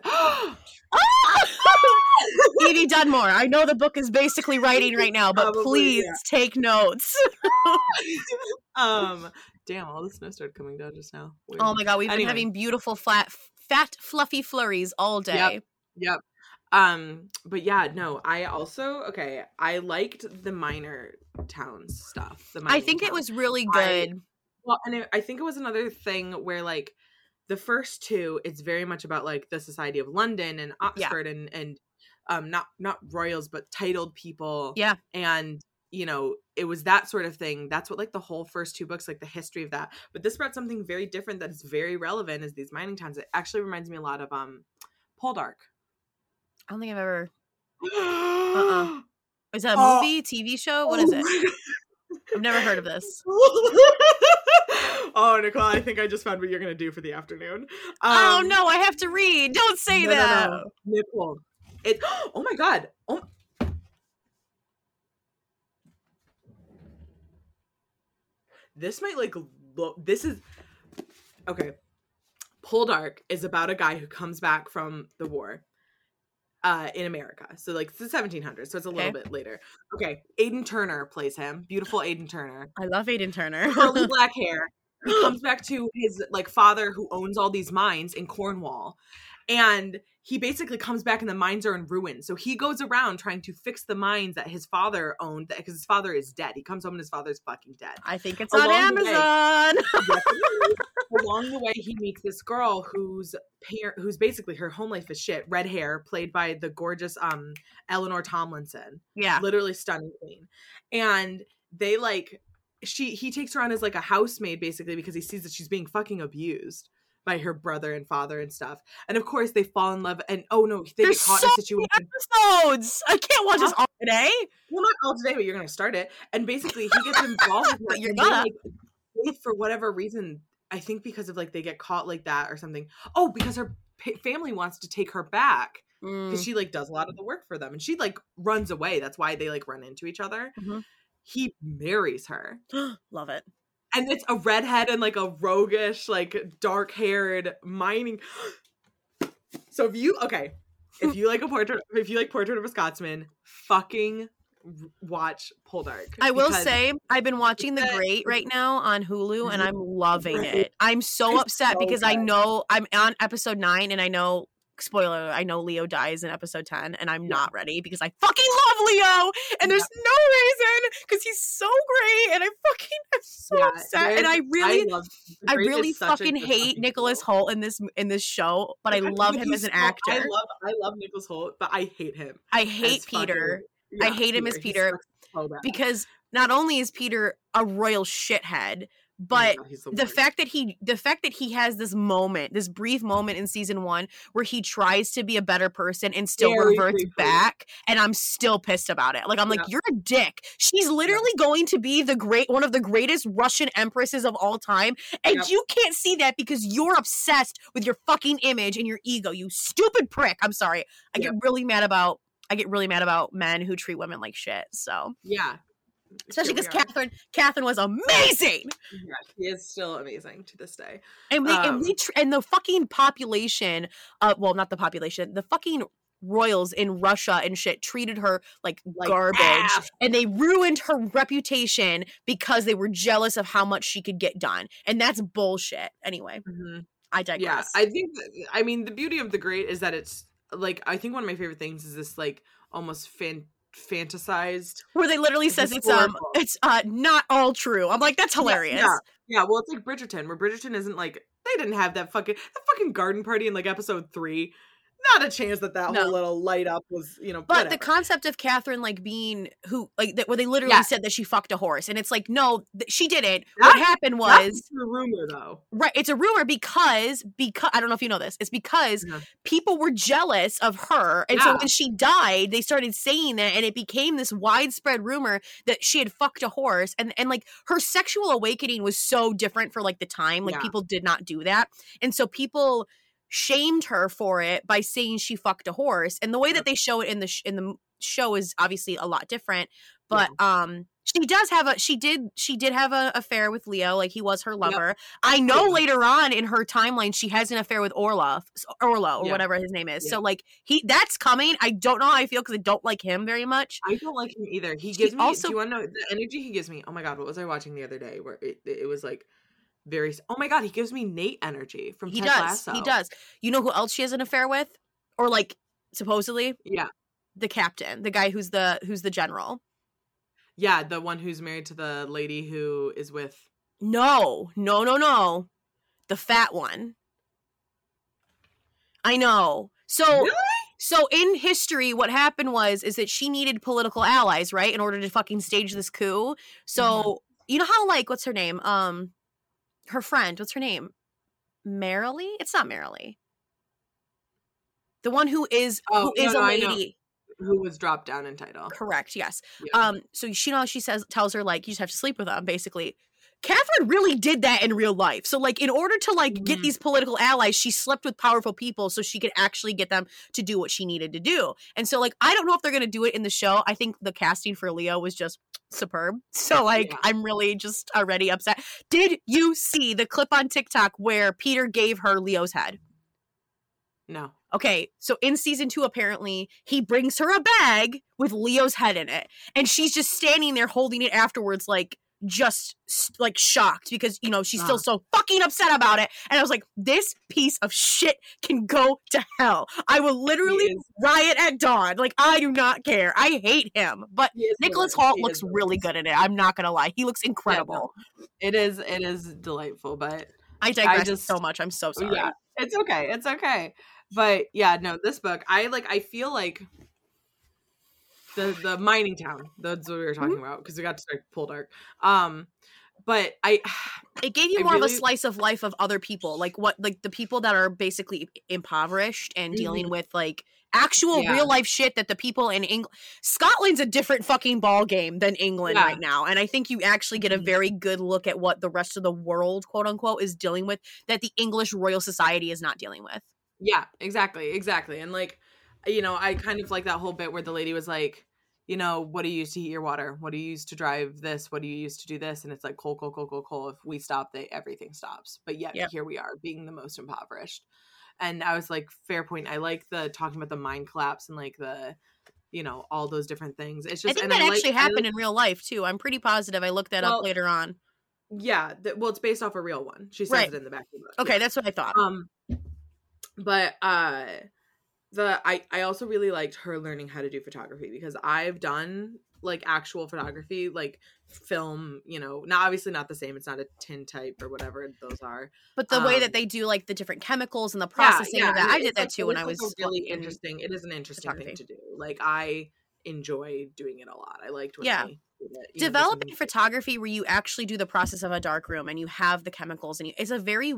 Edie Dunmore, I know the book is basically writing right now, but Probably, please yeah. take notes. um damn, all the snow started coming down just now. Weird. Oh my god, we've Anyway. been having beautiful, flat, fat, fluffy flurries all day. Yep. Um, but yeah, no, I also okay, I liked the minor towns stuff. The I mining think it towns. was really I- good. Well, and it, I think it was another thing where like the first two, it's very much about like the Society of London and Oxford and and um not not royals but titled people. Yeah. And you know, it was that sort of thing. That's what like the whole first two books, like the history of that. But this brought something very different that is very relevant is these mining towns. It actually reminds me a lot of um Poldark. I don't think I've ever. uh-uh. Is that a Oh. movie, T V show? What is it? I've never heard of this. Oh, Nicole, I think I just found what you're going to do for the afternoon. oh Um, no, I have to read. Don't say no, no, that. no. Nicole. It, oh my God. Oh. This might like, lo- this is, okay. Poldark is about a guy who comes back from the war. uh, in America. So like it's the seventeen hundreds, so it's a Okay. little bit later. Okay, Aidan Turner plays him. Beautiful Aidan Turner. I love Aidan Turner. Curly black hair. He comes back to his like father who owns all these mines in Cornwall. And he basically comes back and the mines are in ruins. So he goes around trying to fix the mines that his father owned because his father is dead. He comes home and his father's fucking dead. I think it's Along on the way- Amazon. Along the way, he meets this girl whose parent, who's basically her home life is shit. Red hair, played by the gorgeous um Eleanor Tomlinson. Yeah. Literally stunning queen. And they like she he takes her on as like a housemaid basically because he sees that she's being fucking abused by her brother and father and stuff. And of course they fall in love and oh no, they There's get caught so in a many situation. episodes. I can't watch this Huh? all today. Well, not all today, but you're gonna start it. And basically he gets involved with her. But you're and they, gonna. like, they, for whatever reason, I think because of like they get caught like that or something. Oh, because her pa- family wants to take her back. Because Mm. she like does a lot of the work for them and she like runs away. That's why they like run into each other. Mhm. He marries her. Love it. And it's a redhead and like a roguish, like dark haired mining. So if you okay, if you like a portrait, if you like Portrait of a Scotsman, fucking watch Poldark. I will because say I've been watching The it's a- Great right now on Hulu and I'm loving Right. it. I'm so It's upset so because I good. know I'm on episode nine and I know spoiler, I know Leo dies in episode ten and I'm Yeah. not ready because I fucking love Leo and there's no reason because he's so great and I fucking I'm so Yeah, upset and I there's- really love, The I Great is really such a fucking good hate fucking Nicholas show. Hoult in this in this show, but I But love him he's as an so- actor. I love I love Nicholas Hoult, but I hate him. I as hate fucking- Peter I yeah, hate him as He Peter sucks so bad. because not only is Peter a royal shithead, Oh my but God, he's the worst. fact that he the fact that he has this moment, this brief moment in season one where he tries to be a better person and still Very reverts briefly. back, and I'm still pissed about it. Like I'm like, Yeah. you're a dick. She's literally going to be the great one of the greatest Russian empresses of all time, and Yep. you can't see that because you're obsessed with your fucking image and your ego. You stupid prick. I'm sorry. I get really mad about I get really mad about men who treat women like shit. So Yeah. especially Here we because are. Catherine Catherine was amazing. Yeah, he is still amazing to this day. And we and we Um, tr- and the fucking population, uh, well, not the population, the fucking royals in Russia and shit treated her like, Like garbage, ass. and they ruined her reputation because they were jealous of how much she could get done, and that's bullshit. Anyway, Mhm. I Yeah, digress. I think. that- I mean, the beauty of The Great is that it's like I think one of my favorite things is this like almost fan fantasized. Where they literally says it's um historical. it's uh not all true. I'm like, that's hilarious. Yeah, yeah. Well, it's like Bridgerton, where Bridgerton isn't like they didn't have that fucking that fucking garden party in like episode three. Not a chance that that No. whole little light up was, you know. But the whatever. concept of Catherine like being who like that where they literally Yeah. said that she fucked a horse, and it's like no, th- she didn't. That- what happened That's was the rumor, though. right. It's a rumor because because I don't know if you know this. It's because Yeah. people were jealous of her, and so Yeah. when she died, they started saying that, and it became this widespread rumor that she had fucked a horse, and and like her sexual awakening was so different for like the time. Like Yeah. people did not do that, and so people shamed her for it by saying she fucked a horse. And the way that they show it in the sh- in the show is obviously a lot different. But um, she does have a she did she did have an affair with Leo. Like he was her lover. I know Yeah. later on in her timeline she has an affair with Orlov, Orlo or Yeah. whatever his name is. Yeah. So like he that's coming. I don't know how I feel because I don't like him very much. I don't like him either. He He gives me. also- do you want to know the energy he gives me? Oh my god, what was I watching the other day? Where it, it was like very. Oh my god, he gives me Nate energy from He Ted does. Lasso. He does. You know who else she has an affair with, or like supposedly Yeah, the captain, the guy who's the who's the general. yeah, the one who's married to the lady who is with. No, no, no, no. The fat one. I know. So Really? so in history, what happened was is that she needed political allies, right, in order to fucking stage this coup. So Mhm. you know how like what's her name? Um her friend, what's her name? Marilee? It's not Marilee. The one who is Oh, who is no, a no, I know. lady. Who was dropped down in title? Correct, yes. Yeah. Um, so she know she says tells her like you just have to sleep with them, basically. Catherine really did that in real life. So like in order to like get Mhm. these political allies, she slept with powerful people so she could actually get them to do what she needed to do. And so like I don't know if they're gonna do it in the show. I think the casting for Leo was just superb. So like Yeah. I'm really just already upset. Did you see the clip on TikTok where Peter gave her Leo's head? No. Okay, so in season two, apparently, he brings her a bag with Leo's head in it. And she's just standing there holding it afterwards, like, just, like, shocked because, you know, she's Ah. still so fucking upset about it. And I was like, this piece of shit can go to hell. I will literally He is- riot at dawn. Like, I do not care. I hate him. But He is Nicholas hilarious. Hoult He looks is really hilarious. good in it. I'm not going to lie. He looks Yeah, no, incredible. it is it is delightful, but I digress just- so much. I'm so sorry. yeah, it's okay. It's okay. But yeah, no, this book, I like I feel like the the mining town. That's what we were talking about because we got to start Poldark. Um but I It gave you I more of really- a slice of life of other people, like what, like the people that are basically impoverished and dealing Mhm. with like actual Yeah. real life shit that the people in England, Scotland's a different fucking ball game than England Yeah. right now, and I think you actually get a Mhm. very good look at what the rest of the world, quote unquote, is dealing with that the English Royal Society is not dealing with. Yeah, exactly, exactly. And like, you know, I kind of like that whole bit where the lady was like, you know, what do you use to heat your water? What do you use to drive this? What do you use to do this? And it's like coal, coal, coal, coal, coal. If we stop, they everything stops. But yet Yep. here we are being the most impoverished. And I was like, fair point. I like the talking about the mine collapse and like the, you know, all those different things. It's just I think and that I actually like, I happened like- in real life too. I'm pretty positive. I looked that Well, up later on. yeah. Th- well, it's based off a real one. She says Right. it in the back of the book. Okay, yeah. that's what I thought. Um, but uh, the I I also really liked her learning how to do photography because I've done like actual photography, like film. You know, not obviously not the same. It's not a tintype or whatever those are. But the way um, that they do like the different chemicals and the Yeah, processing yeah, of that, and I it's did that like- too it when is, I like, was a really in- interesting. It is an interesting thing photography. to do. Like I enjoy doing it a lot. I liked when Yeah. I did it, you know, there's Developing something- photography where you actually do the process of a dark room and you have the chemicals and you, it's a very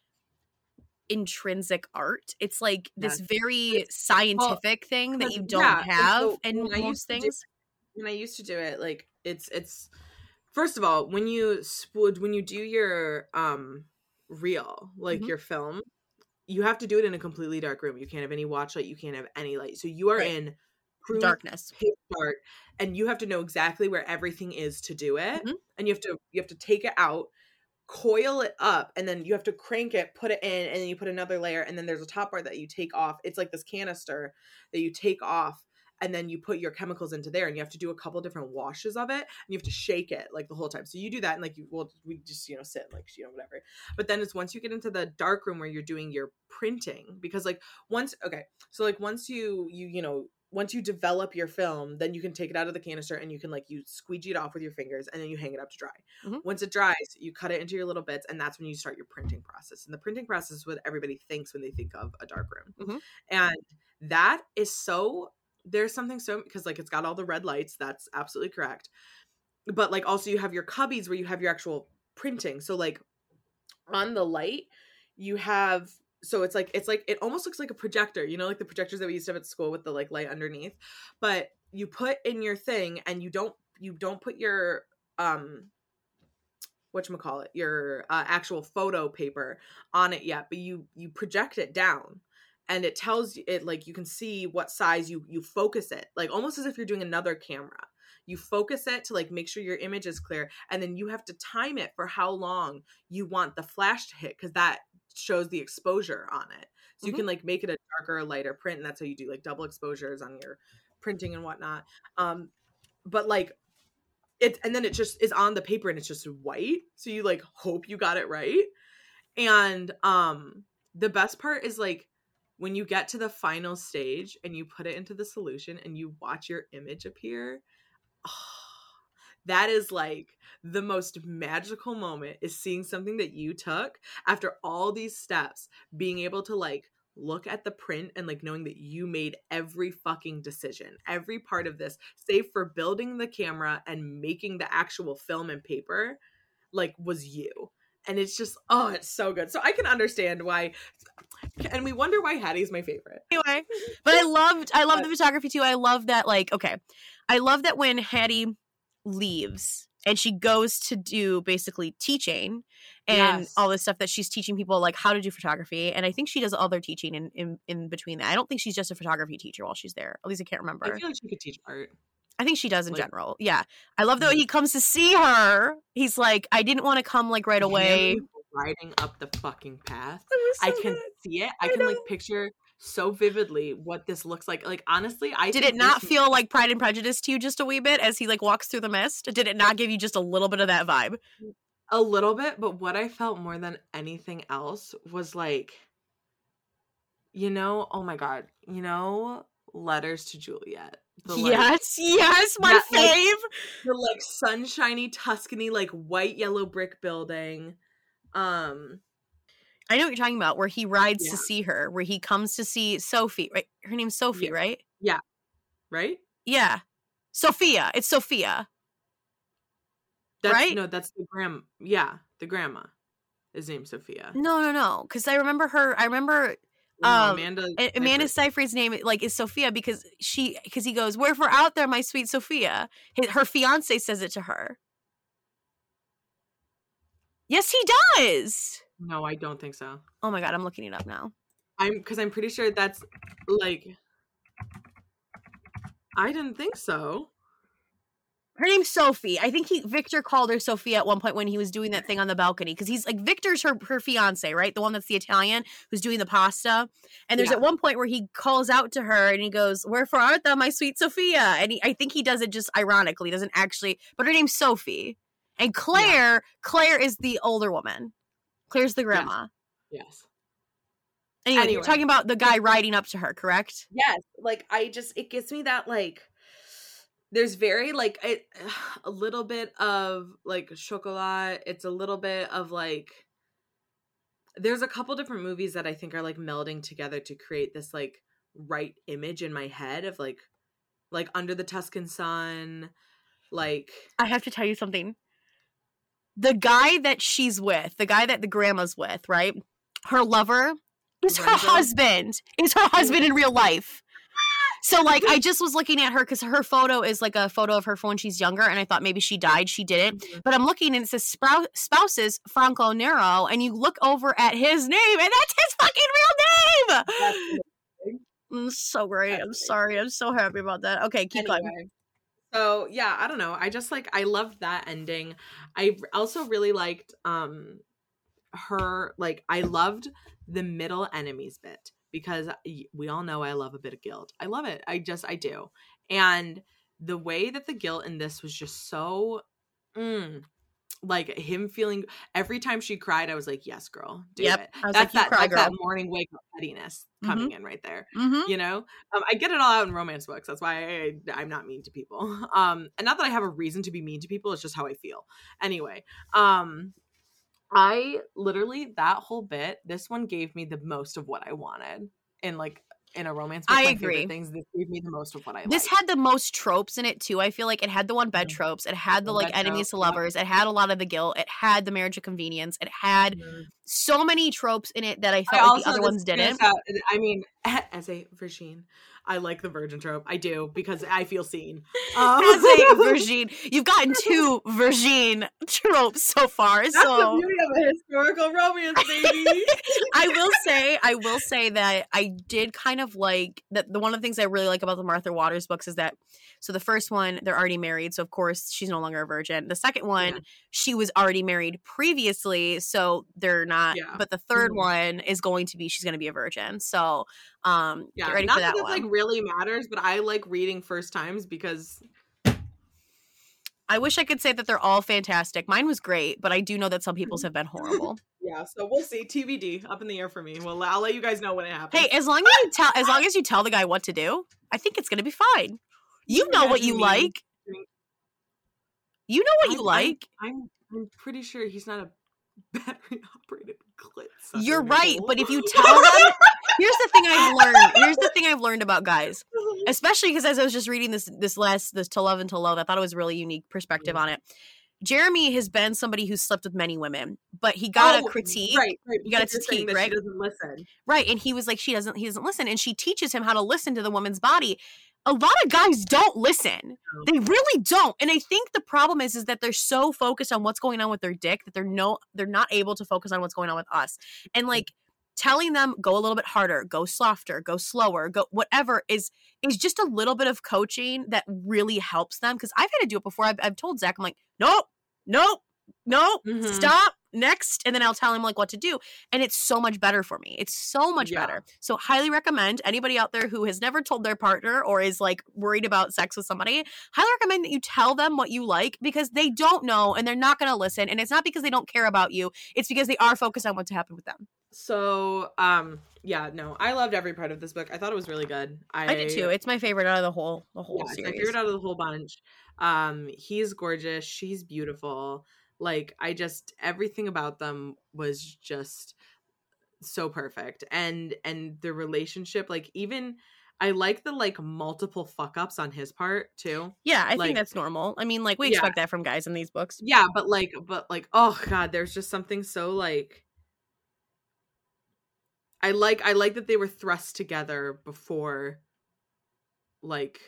intrinsic art. It's like this Yes. very scientific thing that you don't Yeah, and have so in when I used most to do- things. when I used to do it, like it's it's first of all when you sp- when you do your um reel, like Mhm. your film, you have to do it in a completely dark room. You can't have any watch light. You can't have any light. So you are Right. in crude Darkness. pitch dark, and you have to know exactly where everything is to do it. Mhm. And you have to you have to take it out, coil it up, and then you have to crank it, put it in, and then you put another layer, and then there's a top part that you take off. It's like this canister that you take off, and then you put your chemicals into there, and you have to do a couple different washes of it, and you have to shake it like the whole time. So you do that, and like you well, we just you know sit and, like you know whatever. But then it's once you get into the dark room where you're doing your printing, because like once okay, so like once you you you know. Once you develop your film, then you can take it out of the canister and you can like you squeegee it off with your fingers and then you hang it up to dry. Mhm. Once it dries, you cut it into your little bits and that's when you start your printing process. And the printing process is what everybody thinks when they think of a dark room. Mhm. And that is so there's something so because like it's got all the red lights, that's absolutely correct. But like also you have your cubbies where you have your actual printing. So like on the light, you have so it's like it's like it almost looks like a projector, you know, like the projectors that we used to have at school with the like light underneath. But you put in your thing and you don't you don't put your um whatchamacallit, your uh, actual photo paper on it yet, but you you project it down and it tells you it like you can see what size you you focus it, like almost as if you're doing another camera. You focus it to like make sure your image is clear, and then you have to time it for how long you want the flash to hit because that shows the exposure on it. So you Mhm. can like make it a darker, lighter print, and that's how you do like double exposures on your printing and whatnot. Um, but like it, and then it just is on the paper and it's just white. So you like hope you got it right. And um, the best part is like when you get to the final stage and you put it into the solution and you watch your image appear. Oh, that is like the most magical moment is seeing something that you took after all these steps, being able to like look at the print and like knowing that you made every fucking decision, every part of this, save for building the camera and making the actual film and paper, like was you. And it's just, oh, it's so good. So I can understand why, and we wonder why Hattie's my favorite. Anyway, but I loved I love the photography too. I love that like okay. I love that when Hattie leaves and she goes to do basically teaching and Yes. all this stuff that she's teaching people like how to do photography, and I think she does other teaching in, in in between that. I don't think she's just a photography teacher while she's there. At least I can't remember. I feel like she could teach art. I think she does in like- general. Yeah. I love that when he comes to see her, he's like, I didn't want to come like right away. Him riding up the fucking path. It was I so can good. see it. I I can like know. picture so vividly what this looks like. Like, honestly, I Did think it not this- feel like Pride and Prejudice to you just a wee bit as he like walks through the mist? Did it not give you just a little bit of that vibe? a little bit, but what I felt more than anything else was like, you know, oh my God, you know, Letters to Juliet. The, like, yes, yes, my that, like, fave. the like sunshiny Tuscany, like white yellow brick building. Um, I know what you're talking about, where he rides Yeah. to see her, where he comes to see Sophie, right? Her name's Sophie, Yeah. right? right? Yeah. Sophia. It's Sophia. That's, Right? No, that's the grand. Yeah, the grandma is named Sophia. No, no, no. Because I remember her, I remember No, um, Amanda. A- Amanda Seyfried. Seyfried's name like is Sophia because she because he goes, "Wherefore out there, my sweet Sophia." His, her fiance says it to her. Yes, he does. No, I don't think so. Oh my God, I'm looking it up now. I'm because I'm pretty sure that's like. I didn't think so. Her name's Sophie. I think he Victor called her Sophia at one point when he was doing that thing on the balcony because he's like Victor's her her fiance, right? The one that's the Italian who's doing the pasta. And there's Yeah. at one point where he calls out to her and he goes, "Wherefore art thou, my sweet Sophia?" And he, I think he does it just ironically, doesn't actually. But her name's Sophie, and Claire. Claire is the older woman. Claire's the grandma. Yes. Anyway, Anyway. you're talking about the guy riding up to her, correct? Yes, like I just it gives me that like there's very like it, a little bit of like chocolat. It's a little bit of like there's a couple different movies that I think are like melding together to create this like right image in my head of like like Under the Tuscan Sun, like I have to tell you something. The guy that she's with, the guy that the grandma's with, right? Her lover is her Lorenzo? husband. Is her husband in real life. So, like, I just was looking at her because her photo is like a photo of her from when she's younger, and I thought maybe she died. She didn't. Mhm. But I'm looking, and it says sprou- spouses Franco Nero, and you look over at his name, and that's his fucking real name. That's Mm, so great. That's I'm amazing. sorry. I'm so happy about that. Okay, keep going. Anyway, so yeah, I don't know. I just like I loved that ending. I also really liked um her like I loved the middle enemies bit because y- we all know I love a bit of guilt. I love it. I just I do. And the way that the guilt in this was just so mm, like him feeling every time she cried, I was like, yes, girl, do Yep. it. I was That's like, you that cry, that's that girl. morning wake up pettiness coming in right there. Mm-hmm. You know, um, I get it all out in romance books. That's why I, I'm not mean to people. Um, and not that I have a reason to be mean to people. It's just how I feel. Anyway, um, I literally that whole bit. This one gave me the most of what I wanted in like in a romance book. I my agree. favorite things. This gave me the most of what I. This liked. had the most tropes in it too. I feel like it had the one bed Mhm. tropes. It had the The like bed enemies to trope, yeah. lovers. It had a lot of the guilt. It had the marriage of convenience. It had Mhm. so many tropes in it that I I felt like also the other this ones stands didn't. out- I mean, as a virgin, I like the virgin trope. I do because I feel seen. Um, As a virgin, you've gotten two virgin tropes so far. That's so the beauty of a historical romance, baby. I will say, I will say that I did kind of like that. The one of the things I really like about the Martha Waters books is that, so the first one, they're already married, so of course she's no longer a virgin. The second one, Yeah. she was already married previously, so they're not. Yeah. But the third Mhm. one is going to be, she's going to be a virgin. So, um, Yeah, get ready not for that that it one. like really matters, but I like reading first times because I wish I could say that they're all fantastic. Mine was great, but I do know that some Mm-hmm. people's have been horrible. yeah. So we'll see. T B D, up in the air for me. Well, I'll let you guys know when it happens. Hey, as long as you tell, as long as you tell the guy what to do, I think it's going to be fine. You you know what imagine you me like. doing- You know what you I'm- like. I'm, I'm I'm pretty sure he's not a battery operated clit. sucker, You're right, Nicole. but if you tell them, here's the thing I've learned. Here's the thing I've learned about guys, especially because as I was just reading this this last this To Love and To Loathe, I thought it was a really unique perspective Mm. on it. Jeremy has been somebody who's slept with many women, but he got Oh, a critique, right, right. You got a because you're saying critique, that right? She doesn't listen. right? And he was like, she doesn't, he doesn't listen, and she teaches him how to listen to the woman's body. A lot of guys don't listen. No. They really don't. And I think the problem is, is that they're so focused on what's going on with their dick that they're no, they're not able to focus on what's going on with us. And like telling them, go a little bit harder, go softer, go slower, go whatever is is just a little bit of coaching that really helps them. Because I've had to do it before. I've, I've told Zach, I'm like, nope, nope, nope, Mhm. stop, next, and then I'll tell him like what to do, and it's so much better for me. It's so much Yeah. better. So highly recommend anybody out there who has never told their partner or is like worried about sex with somebody, highly recommend that you tell them what you like, because they don't know and they're not going to listen, and it's not because they don't care about you, it's because they are focused on what's happened with them. So, um, yeah, no, I loved every part of this book. I thought it was really good. I, I did too. It's my favorite out of the whole the whole yeah, it's my series. favorite out of the whole bunch. Um, he's gorgeous. She's beautiful. Like, I just, everything about them was just so perfect. And, and the relationship, like, even, I like the, like, multiple fuck ups on his part too. Yeah, I Like, think that's normal. I mean, like, we yeah. expect that from guys in these books. Yeah, but like, but like, oh God, there's just something so like, I like, I like that they were thrust together before, like,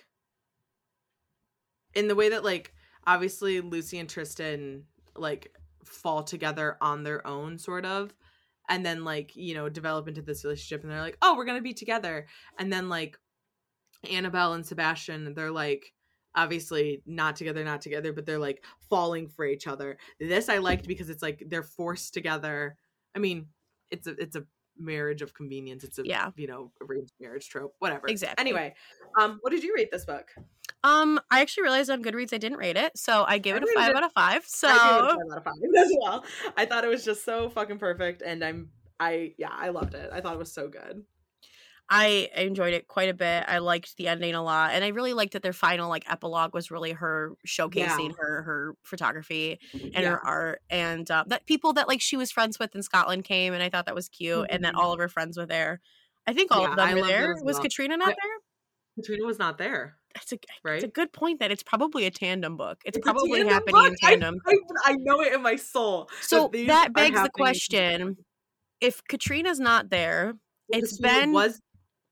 in the way that, like, obviously Lucy and Tristan, like, fall together on their own, sort of, and then, like, you know, develop into this relationship, and they're like, oh, we're gonna be together. And then, like, Annabelle and Sebastian, they're like, obviously not together, not together, but they're like falling for each other. This I liked because it's like they're forced together. I mean, it's a it's a marriage of convenience. It's a Yeah. you know, arranged marriage trope, whatever. Exactly. Anyway, um, what did you rate this book? Um, I actually realized on Goodreads I didn't rate it, so I gave I it a rated five it- out of five. So I gave it a five out of five as well. I thought it was just so fucking perfect, and I'm I yeah, I loved it. I thought it was so good. I enjoyed it quite a bit. I liked the ending a lot, and I really liked that their final like epilogue was really her showcasing Yeah. her her photography and Yeah. her art, and uh, that people that like she was friends with in Scotland came, and I thought that was cute, and that Mhm. all of her friends were there. I think all Yeah, of them I were loved it there. as Was well. Katrina not I- there? Katrina was not there. It's a Right? it's a good point that it's probably a tandem book. It's, It's a probably tandem happening book. in tandem. I, I, I know it in my soul. So these that are begs the happening in question: if Katrina's not there, Well, it's Katrina been was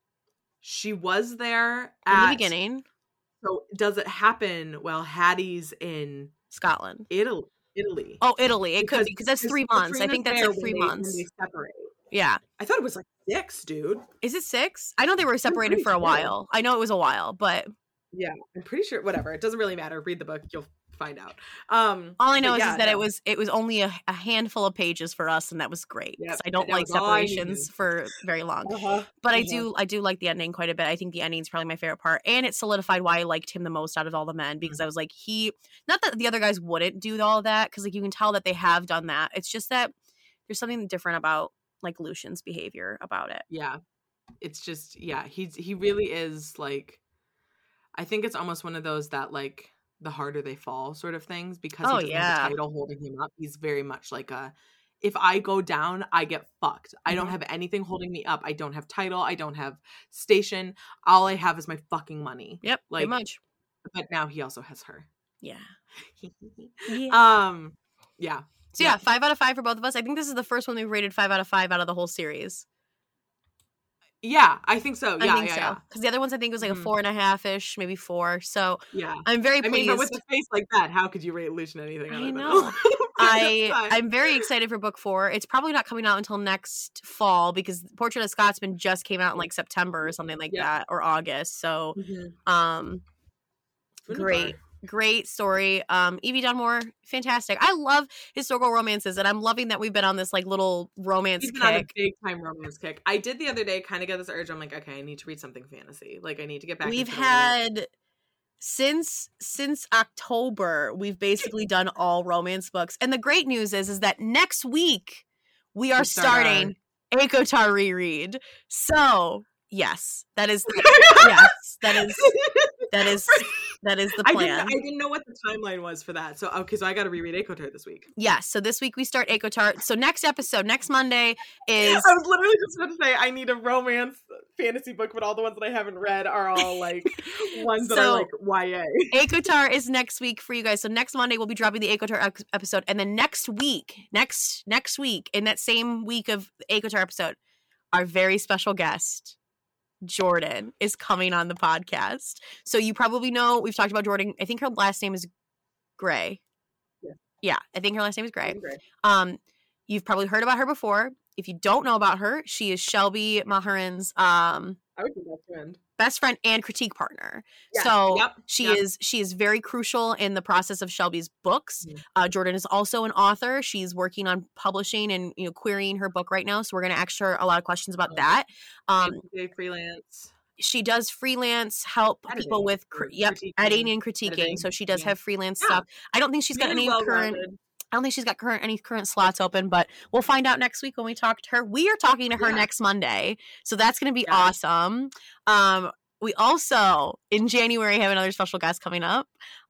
she was there in at the beginning, So does it happen while Hattie's in Scotland. Italy? Italy. Oh, Italy. It could Because- be because that's because three months. I Katrina's think that's there like when three they- when months. they separate. Yeah. I thought it was like six, dude. Is it six? I know they were separated pretty for a sure. while. I know it was a while, but Yeah, I'm pretty sure. Whatever. It doesn't really matter. Read the book. You'll find out. Um, all I know but is, yeah, is that no. it was it was only a, a handful of pages for us, and that was great because Yep, I don't that like was all I separations needed. for very long. Uh-huh. But I uh-huh. do I do like the ending quite a bit. I think the ending is probably my favorite part, and it solidified why I liked him the most out of all the men Mm-hmm. because I was like he not that the other guys wouldn't do all that because like you can tell that they have done that. It's just that there's something different about like Lucian's behavior about it. Yeah, it's just yeah. He's he really is like. I think it's almost one of those that like the harder they fall sort of things because Oh, he doesn't have yeah. a title holding him up. He's very much like a if I go down, I get fucked. I don't Mhm. have anything holding me up. I don't have title. I don't have station. All I have is my fucking money. Yep, Like- pretty much. But now he also has her. Yeah. um yeah. So yeah, yeah. five out of five for both of us. I think this is the first one we've rated five out of five out of the whole series. Yeah, I think so. Yeah, I think yeah, so. yeah. Because the other ones I think was like Mhm. a four and a half ish, maybe four. So Yeah. I'm very I pleased. mean, but with a face like that, how could you rate Lucian anything? I other than know. a- I That's fine. I'm very excited for book four. It's probably not coming out until next fall because Portrait of Scotsman just came out in like September or something like Yeah. that or August. So Mhm. um Wunderbar. great. Great story. Um, Evie Dunmore, fantastic. I love historical romances, and I'm loving that we've been on this like little romance He's been on a kick. big time romance kick. I did the other day kind of get this urge. I'm like, okay, I need to read something fantasy. Like, I need to get back. We've into the had since since October, we've basically done all romance books. And the great news is is that next week we are We start our- starting ACOTAR reread. So yes, that is the, world. yes, that is that is that is the I plan. didn't. I didn't know what the timeline was for that. So okay, so I got to reread ACOTAR this week. Yes, so this week we start ACOTAR. So next episode, next Monday is I was literally just about to say I need a romance fantasy book, but all the ones that I haven't read are all like ones that So- are like Y A. ACOTAR is next week for you guys. So next Monday we'll be dropping the ACOTAR ep- episode, and then next week, next next week, in that same week of the ACOTAR episode, our very special guest, Jordan, is coming on the podcast. So you probably know we've talked about Jordan. I think her last name is Gray. Yeah. Yeah, I think her last name is Gray. Great. Um, You've probably heard about her before. If you don't know about her, she is Shelby Maharan's um, I would be best friend. best friend and critique partner. Yes. So Yep. she Yep. is she is very crucial in the process of Shelby's books. Mhm. Uh, Jordan is also an author. She's working on publishing and you know querying her book right now. So we're going to ask her a lot of questions about Oh. that. Um, Day freelance. she does freelance help Editing people with cr- or yep critiquing, editing and critiquing. editing, So she does yeah. have freelance Yeah. stuff. I don't think she's got Very any current. well-rounded. I don't think she's got current any current slots open, but we'll find out next week when we talk to her. We are talking to her Yeah. next Monday, so that's going to be Yeah. awesome. Um, we also in January have another special guest coming up.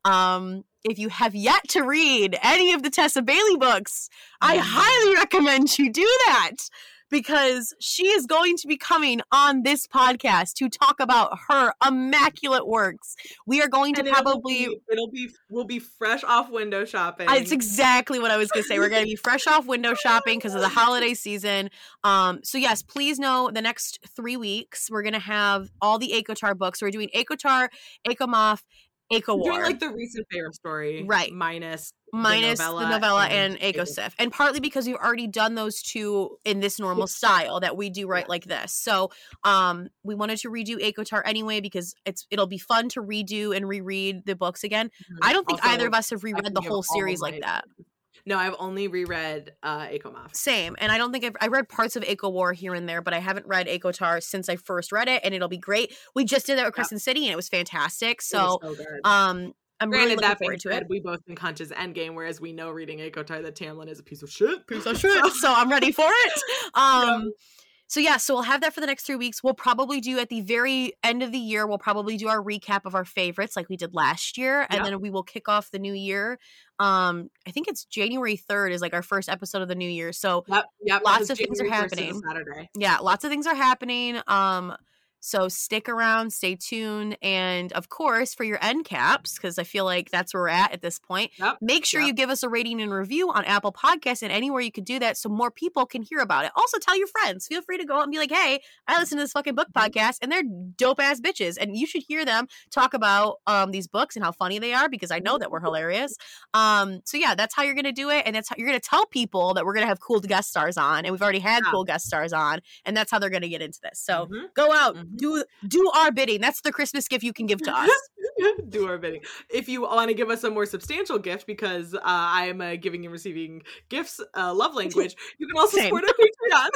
Um, if you have yet to read any of the Tessa Bailey books, I Mhm. highly recommend you do that because she is going to be coming on this podcast to talk about her immaculate works. We are going to And it'll probably be, it'll be we'll be fresh off window shopping. Uh, It's exactly what I was going to say. We're going to be fresh off window shopping because of the holiday season. Um, so yes, please know the next three weeks we're going to have all the ACOTAR books. We're doing ACOTAR, ACOMOF, ACO We're War. doing like the recent favorite story, Right. minus Minus the novella, the novella and, and ACOSIF. And partly because we've already done those two in this normal style that we do right Yeah. like this. So um, we wanted to redo ACOTAR anyway because it's it'll be fun to redo and reread the books again. I don't think Also, either of us have I reread can the give whole all series my- like that. No, I've only reread uh, ACOMOF. Same. And I don't think I've I read parts of ACO War here and there, but I haven't read ACOTAR since I first read it, and it'll be great. We just did that with Kristen City and it was fantastic. So It was so good. um I'm Granted, really looking that being forward to said, it. we both think Hunch's Endgame, whereas we know reading ACOTAR that Tamlin is a piece of shit. Piece of shit. So I'm ready for it. Um So yeah, so we'll have that for the next three weeks. We'll probably do at the very end of the year, we'll probably do our recap of our favorites like we did last year. And Yeah. then we will kick off the new year. Um, I think it's January third is like our first episode of the new year. So Yep, yep. Lots because of things are January first is a happening. Saturday. yeah, lots of things are happening. Um, so stick around, stay tuned, and of course for your end caps, because I feel like that's where we're at at this point. Yep. Make sure Yep. you give us a rating and review on Apple Podcasts and anywhere you can do that, so more people can hear about it. Also, tell your friends. Feel free to go out and be like, "Hey, I listen to this fucking book podcast, and they're dope ass bitches, and you should hear them talk about um these books and how funny they are because I know that we're hilarious." Um, so yeah, that's how you're gonna do it, and that's how you're gonna tell people that we're gonna have cool guest stars on, and we've already had Yeah. cool guest stars on, and that's how they're gonna get into this. So Mhm. go out, Mhm. do do our bidding. That's the Christmas gift you can give to us. Do our bidding. If you want to give us a more substantial gift, because uh, I am a giving and receiving gifts uh, love language, you can also Same. support our Patreon.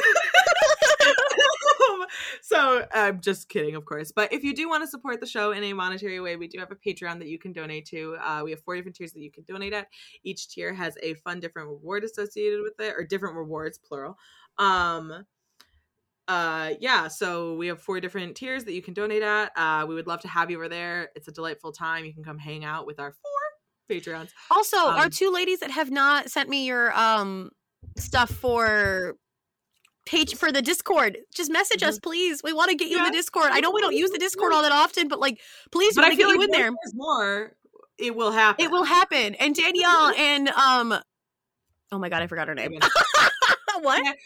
Um, so I'm just kidding, of course. But if you do want to support the show in a monetary way, we do have a Patreon that you can donate to. Uh, we have four different tiers that you can donate at. Each tier has a fun, different reward associated with it, or different rewards, plural. Um, uh yeah so we have four different tiers that you can donate at. Uh we would love to have you over there. It's a delightful time. You can come hang out with our four Patreons. Also, Um, our two ladies that have not sent me your um stuff for page for the Discord, just message us, please. We want to get you in Yeah. the Discord. I know we don't use the Discord all that often, but like, please, we But want I to get feel you like in there. once there's more, it will happen. It will happen. And Danielle and um, oh my god, I forgot her name. What? Yeah.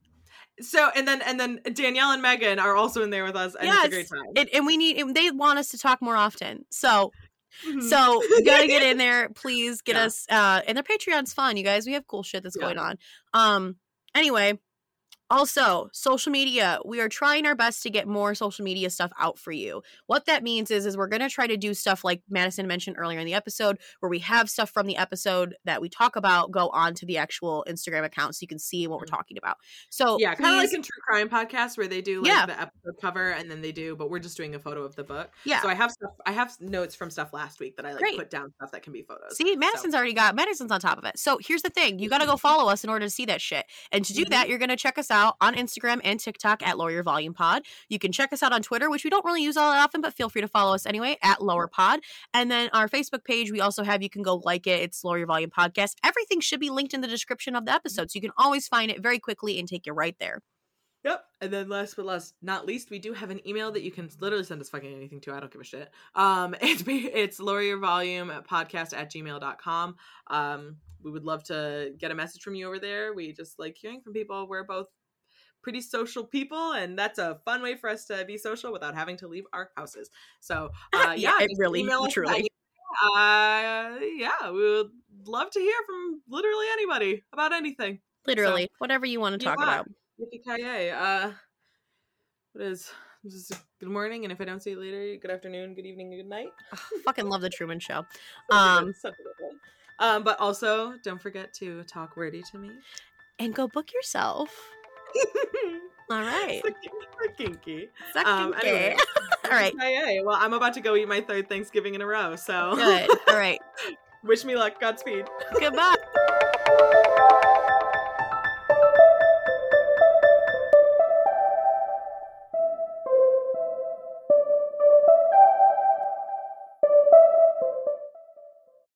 So and then and then Danielle and Megan are also in there with us, and Yes. it's a great time. It, and we need. And they want us to talk more often. So. Mhm. So you gotta get in there, please get Yeah. us uh and their Patreon's fun, you guys. We have cool shit that's Yeah. going on. Um anyway, also social media. We are trying our best to get more social media stuff out for you. What that means is is we're gonna try to do stuff like Madison mentioned earlier in the episode, where we have stuff from the episode that we talk about go on to the actual Instagram account so you can see what we're talking about. So Yeah, kind of please- like in true crime podcasts where they do like Yeah. the episode cover and then they do, but we're just doing a photo of the book. Yeah. So I have stuff. I have notes from stuff last week that I like Great. put down stuff that can be photos. See, Madison's already got Madison's on top of it. So here's the thing: you got to go follow us in order to see that shit. And to do Mhm. that, you're going to check us out on Instagram and TikTok at Lower Your Volume Pod. You can check us out on Twitter, which we don't really use all that often, but feel free to follow us anyway at Lower Pod. And then our Facebook page, we also have. You can go like it. It's Lower Your Volume Podcast. Everything should be linked in the description of the episode, so you can always find it very quickly and take you right there. Yep. And then last but last not least, we do have an email that you can literally send us fucking anything to. I don't give a shit. Um, it's it's lower your volume podcast at gmail dot com. Um, we would love to get a message from you over there. We just like hearing from people. We're both pretty social people, and that's a fun way for us to be social without having to leave our houses. So uh, Yeah, yeah, it just really, email us truly. that. Uh, yeah, we would love to hear from literally anybody about anything. Literally, So, whatever you want to you talk are. about. Yippee-ki-yay. Uh, what is this is good morning, and if I don't see you later, good afternoon, good evening, good night. Ugh, fucking love the Truman Show. Such a good- Um, such a good one. Um, but also don't forget to talk wordy to me. and go book yourself. All right. So kinky, so kinky. Suck Um, kinky. anyway. All right. Yippee-ki-yay. Well, I'm about to go eat my third Thanksgiving in a row, so Good. All right. wish me luck. Godspeed. Goodbye.